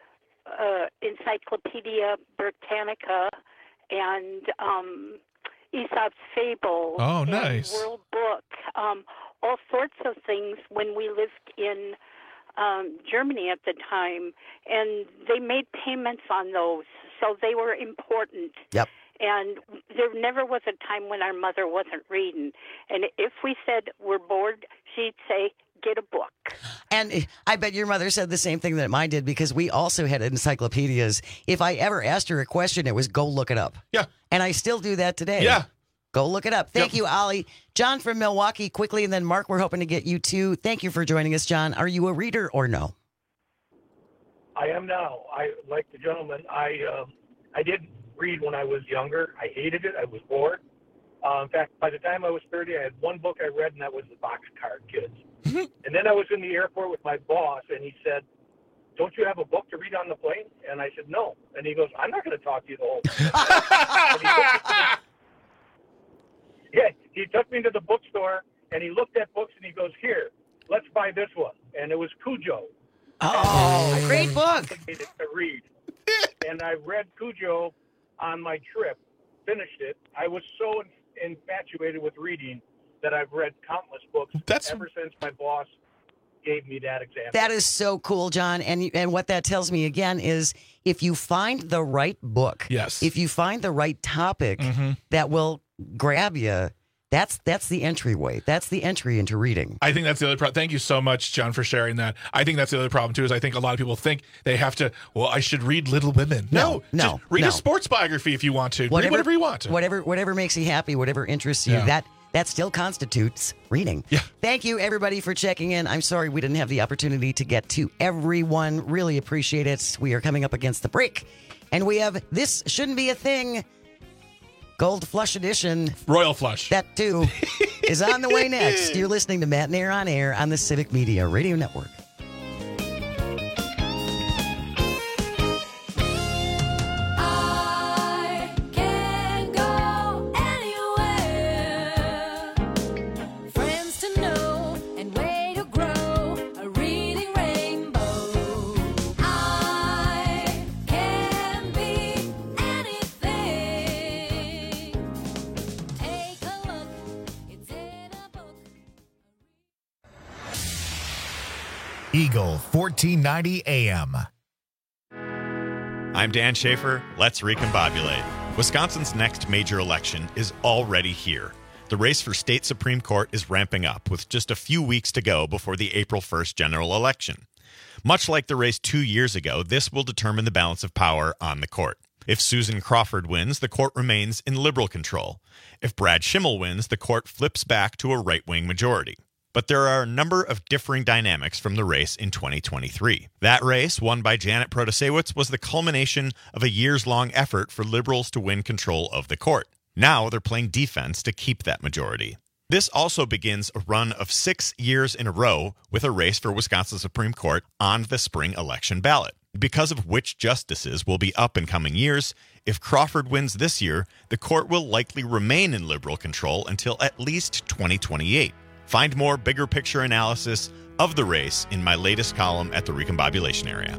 uh, Encyclopedia Britannica and um, Aesop's Fables. Oh, and nice. World Book, um, all sorts of things when we lived in Um, Germany at the time, and they made payments on those, so they were important. Yep. And there never was a time when our mother wasn't reading. And if we said we're bored, she'd say, get a book. And I bet your mother said the same thing that mine did because we also had encyclopedias. If I ever asked her a question, it was go look it up. Yeah. And I still do that today. Yeah. Go look it up. Thank Yep. you, Ollie. John from Milwaukee, quickly, and then Mark, we're hoping to get you too. Thank you for joining us, John. Are you a reader or no? I am now. I like the gentleman. I um, I did read when I was younger. I hated it. I was bored. Uh, in fact, by the time I was thirty, I had one book I read, and that was the Boxcar Kids. And then I was in the airport with my boss, and he said, "Don't you have a book to read on the plane?" And I said, "No." And he goes, "I'm not going to talk to you the whole time." Yeah, he took me to the bookstore, and he looked at books, and he goes, "Here, let's buy this one." And it was Cujo. Oh, great book. To read. And I read Cujo on my trip, finished it. I was so in- infatuated with reading that I've read countless books That's... ever since my boss gave me that example. That is so cool, John. And and what that tells me again is if you find the right book, yes, if you find the right topic mm-hmm. that will grab you, that's that's the entryway. That's the entry into reading. I think that's the other problem. Thank you so much, John, for sharing that. I think that's the other problem, too, is I think a lot of people think they have to, well, I should read Little Women. No, no, just read no. a sports biography if you want to. Read whatever you want to. Whatever, whatever makes you happy, whatever interests you, Yeah. that that still constitutes reading. Yeah. Thank you, everybody, for checking in. I'm sorry we didn't have the opportunity to get to everyone. Really appreciate it. We are coming up against the break, and we have This Shouldn't Be a Thing Gold Flush Edition. Royal Flush. That, too, is on the way next. You're listening to Matt and Air on Air on the Civic Media Radio Network. I can go anywhere. Friends to know and way to grow. A reading rainbow. I can be anything. Take a look. It's Eagle fourteen ninety A M. I'm Dan Schaefer. Let's recombobulate. Wisconsin's next major election is already here. The race for state Supreme Court is ramping up with just a few weeks to go before the April first general election. Much like the race two years ago, this will determine the balance of power on the court. If Susan Crawford wins, the court remains in liberal control. If Brad Schimmel wins, the court flips back to a right-wing majority. But there are a number of differing dynamics from the race in twenty twenty-three. That race, won by Janet Protasewicz, was the culmination of a years-long effort for liberals to win control of the court. Now they're playing defense to keep that majority. This also begins a run of six years in a row with a race for Wisconsin Supreme Court on the spring election ballot. Because of which justices will be up in coming years, if Crawford wins this year, the court will likely remain in liberal control until at least twenty twenty-eight. Find more bigger picture analysis of the race in my latest column at the Recombobulation Area.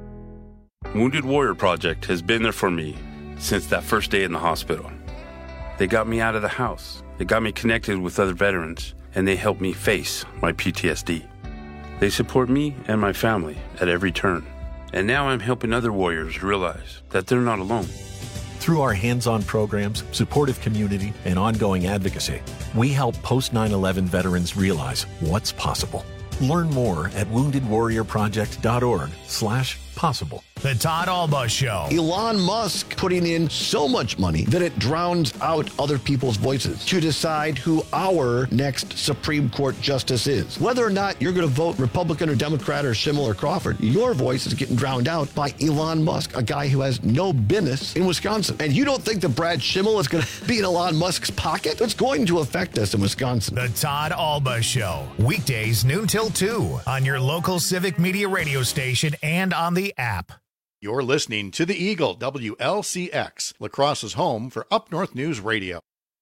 Wounded Warrior Project has been there for me since that first day in the hospital. They got me out of the house. They got me connected with other veterans, and they helped me face my P T S D. They support me and my family at every turn. And now I'm helping other warriors realize that they're not alone. Through our hands-on programs, supportive community, and ongoing advocacy, we help post nine eleven veterans realize what's possible. Learn more at woundedwarriorproject.org slash possible. The Todd Alba Show. Elon Musk putting in so much money that it drowns out other people's voices to decide who our next Supreme Court justice is. Whether or not you're going to vote Republican or Democrat or Schimmel or Crawford, your voice is getting drowned out by Elon Musk, a guy who has no business in Wisconsin. And you don't think that Brad Schimmel is going to be in Elon Musk's pocket? It's going to affect us in Wisconsin. The Todd Alba Show. Weekdays noon till two on your local Civic Media radio station and on the app. You're listening to the Eagle, W L C X, La Crosse's home for Up North News Radio.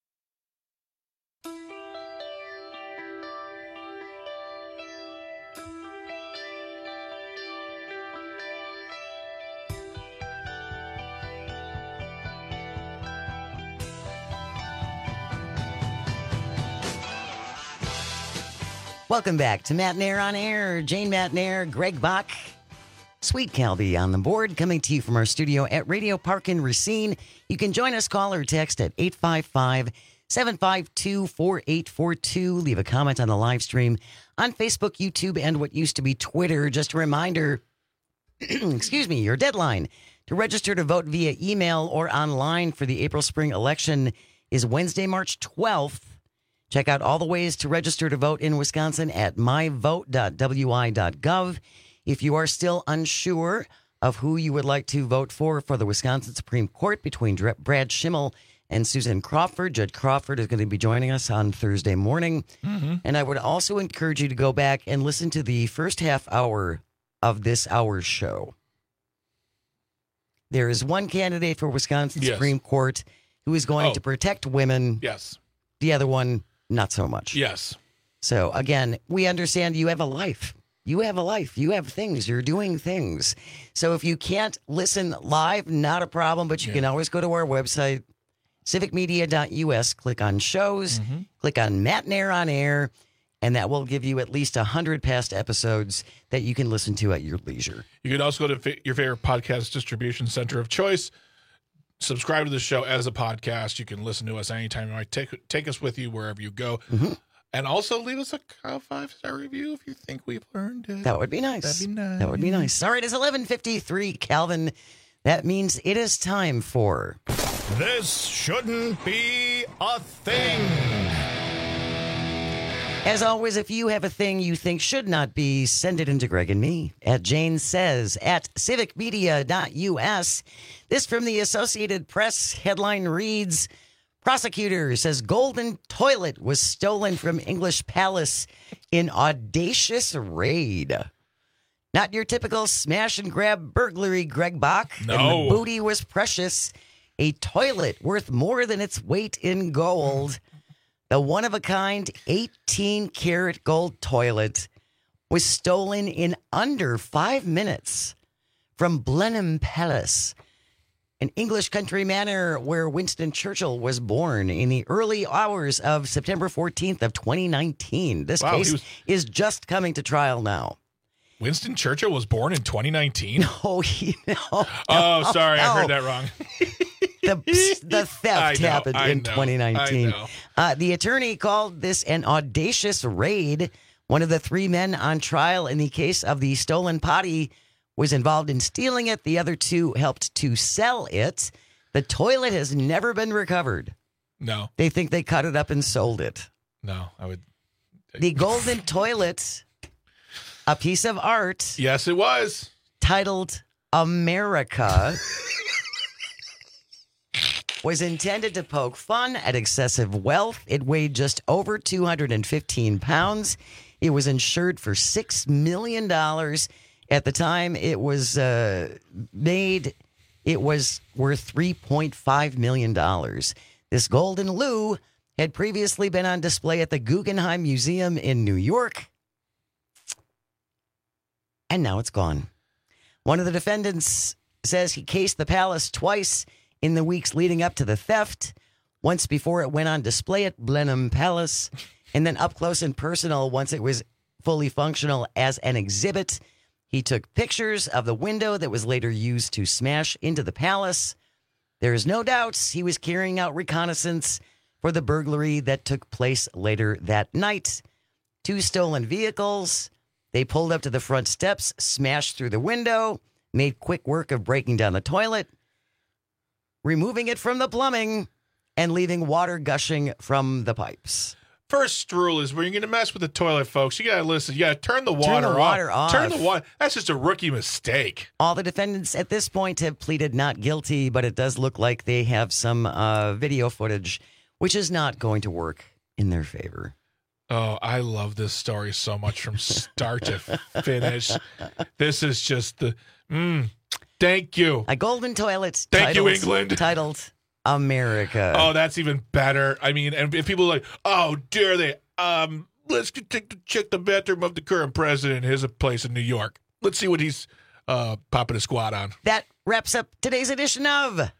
Welcome back to Matt Nair on Air. Jane Matt Nair, Greg Bach, Sweet Calby on the board, coming to you from our studio at Radio Park in Racine. You can join us, call or text at eight five five, seven five two, four eight four two. Leave a comment on the live stream on Facebook, YouTube, and what used to be Twitter. Just a reminder, excuse me, your deadline to register to vote via email or online for the April spring election is Wednesday, March twelfth. Check out all the ways to register to vote in Wisconsin at my vote dot w i dot gov. If you are still unsure of who you would like to vote for for the Wisconsin Supreme Court between Brad Schimmel and Susan Crawford, Judge Crawford is going to be joining us on Thursday morning. Mm-hmm. And I would also encourage you to go back and listen to the first half hour of this hour's show. There is one candidate for Wisconsin Yes. Supreme Court who is going Oh. to protect women. Yes. The other one, not so much. Yes. So, again, we understand you have a life. You have a life. You have things. You're doing things. So if you can't listen live, not a problem, but you Yeah. can always go to our website, civic media dot u s, click on shows, Mm-hmm. click on Matt Nair on Air, and that will give you at least one hundred past episodes that you can listen to at your leisure. You can also go to fa- your favorite podcast distribution center of choice. Subscribe to the show as a podcast. You can listen to us anytime you like. Take, take us with you wherever you go. Mm-hmm. And also leave us a five-star review if you think we've learned it. That would be nice. That'd be nice. That would be nice. All right, it's eleven fifty-three, Calvin. That means it is time for... This shouldn't be a thing. As always, if you have a thing you think should not be, send it into Greg and me at Jane Says at civic media dot u s. This from the Associated Press headline reads, Prosecutor says golden toilet was stolen from English Palace in audacious raid. Not your typical smash and grab burglary, Greg Bach. No. And the booty was precious. A toilet worth more than its weight in gold. The one-of-a-kind eighteen karat gold toilet was stolen in under five minutes from Blenheim Palace, an English country manor where Winston Churchill was born in the early hours of September fourteenth of twenty nineteen. This Wow, case he was- is just coming to trial now. Winston Churchill was born in twenty nineteen? No, he, no. Oh, sorry. no. I heard that wrong. The, the theft I know, happened I in know, twenty nineteen. I know. Uh, the attorney called this an audacious raid. One of the three men on trial in the case of the stolen potty was involved in stealing it. The other two helped to sell it. The toilet has never been recovered. No. They think they cut it up and sold it. No, I would. The golden toilet, a piece of art. Yes, it was. Titled America. Was intended to poke fun at excessive wealth. It weighed just over two hundred fifteen pounds. It was insured for six million dollars. At the time it was uh, made, it was worth three point five million dollars. This golden loo had previously been on display at the Guggenheim Museum in New York. And now it's gone. One of the defendants says he cased the palace twice in the weeks leading up to the theft, once before it went on display at Blenheim Palace, and then up close and personal once it was fully functional as an exhibit. He took pictures of the window that was later used to smash into the palace. There is no doubt he was carrying out reconnaissance for the burglary that took place later that night. Two stolen vehicles. They pulled up to the front steps, smashed through the window, made quick work of breaking down the toilet, removing it from the plumbing, and leaving water gushing from the pipes. First rule is when you're going to mess with the toilet, folks, you got to listen. You got to turn the water, Turn the water off. Turn the water. That's just a rookie mistake. All the defendants at this point have pleaded not guilty, but it does look like they have some uh, video footage, which is not going to work in their favor. Oh, I love this story so much from start to finish. This is just the, mm, thank you. A golden toilet. Thank titled, you, England. Titled America. Oh, that's even better. I mean, and if people are like, oh, dare they? Um, let's take the, check the bathroom of the current president. Here's a place in New York. Let's see what he's uh, popping a squat on. That wraps up today's edition of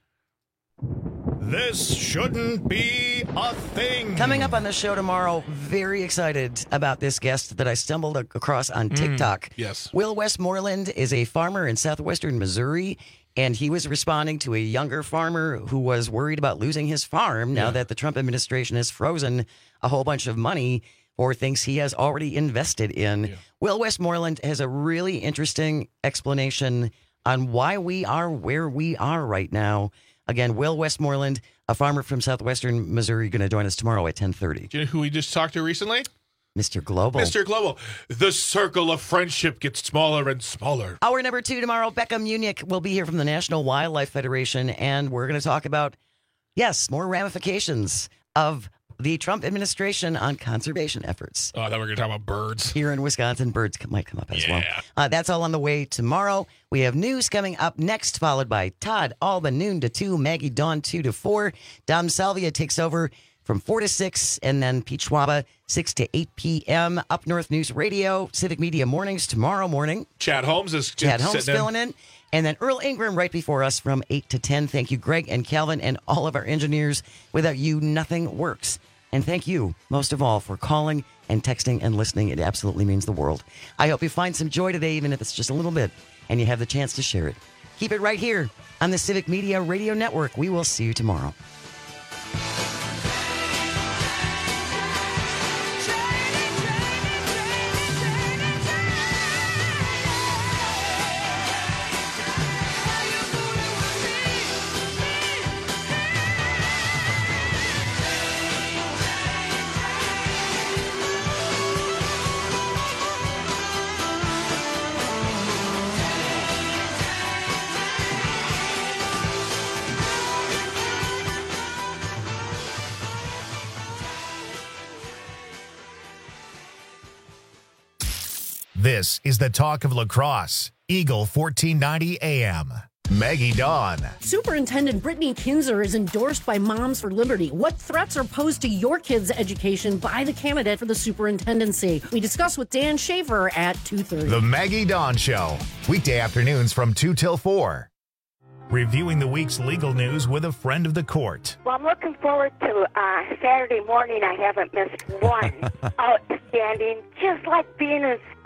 This Shouldn't Be a Thing. Coming up on the show tomorrow, very excited about this guest that I stumbled ac- across on TikTok. Mm, yes. Will Westmoreland is a farmer in southwestern Missouri, and he was responding to a younger farmer who was worried about losing his farm now Yeah. that the Trump administration has frozen a whole bunch of money for things he has already invested in. Yeah. Will Westmoreland has a really interesting explanation on why we are where we are right now. Again, Will Westmoreland, a farmer from southwestern Missouri, going to join us tomorrow at ten thirty. Do you know who we just talked to recently? Mister Global. Mister Global. The circle of friendship gets smaller and smaller. Hour number two tomorrow, Becca Munick will be here from the National Wildlife Federation, and we're going to talk about, yes, more ramifications of the Trump administration on conservation efforts. Oh, I thought we were going to talk about birds. Here in Wisconsin, birds might come up as Yeah. well. Uh, that's all on the way tomorrow. We have news coming up next, followed by Todd Alba, noon to two, Maggie Dawn, two to four. Dom Salvia takes over from four to six, and then Pete Schwaba, six to eight p.m. Up North News Radio, Civic Media Mornings tomorrow morning. Chad Holmes is Chad Holmes sitting in. filling in. And then Earl Ingram right before us from eight to ten. Thank you, Greg and Calvin and all of our engineers. Without you, nothing works. And thank you, most of all, for calling and texting and listening. It absolutely means the world. I hope you find some joy today, even if it's just a little bit, and you have the chance to share it. Keep it right here on the Civic Media Radio Network. We will see you tomorrow. This is the talk of lacrosse. Eagle fourteen ninety A M. Maggie Dawn. Superintendent Brittany Kinzer is endorsed by Moms for Liberty. What threats are posed to your kids' education by the candidate for the superintendency? We discuss with Dan Schaefer at two thirty. The Maggie Dawn Show. Weekday afternoons from two till four. Reviewing the week's legal news with a friend of the court. Well, I'm looking forward to uh, Saturday morning. I haven't missed one. Outstanding, just like being in school.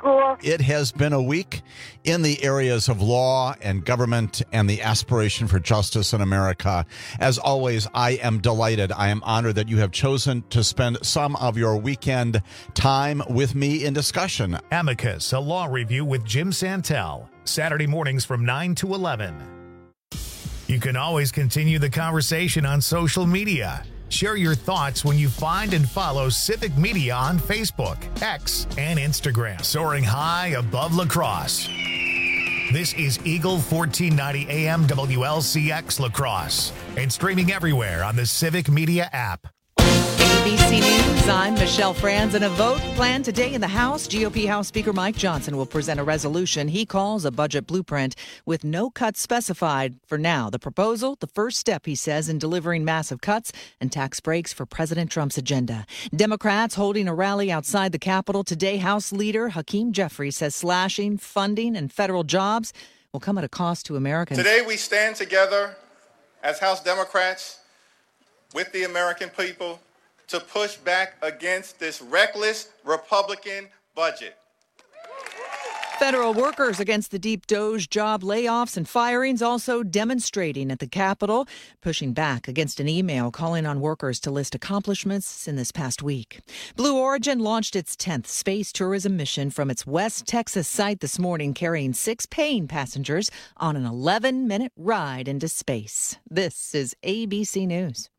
school. It has been a week in the areas of law and government and the aspiration for justice in America. As always, I am delighted. I am honored that you have chosen to spend some of your weekend time with me in discussion. Amicus, a law review with Jim Santel, Saturday mornings from nine to eleven. You can always continue the conversation on social media. Share your thoughts when you find and follow Civic Media on Facebook, X, and Instagram. Soaring high above La Crosse. This is Eagle fourteen ninety A M W L C X La Crosse and streaming everywhere on the Civic Media app. A B C News, I'm Michelle Franz. And a vote planned today in the House. G O P House Speaker Mike Johnson will present a resolution he calls a budget blueprint with no cuts specified. For now, the proposal, the first step, he says, in delivering massive cuts and tax breaks for President Trump's agenda. Democrats holding a rally outside the Capitol today. House Leader Hakeem Jeffries says slashing funding and federal jobs will come at a cost to Americans. Today we stand together as House Democrats with the American people to push back against this reckless Republican budget. Federal workers against the deep Doge job layoffs and firings also demonstrating at the Capitol, pushing back against an email calling on workers to list accomplishments in this past week. Blue Origin launched its tenth space tourism mission from its West Texas site this morning, carrying six paying passengers on an eleven-minute ride into space. This is A B C News.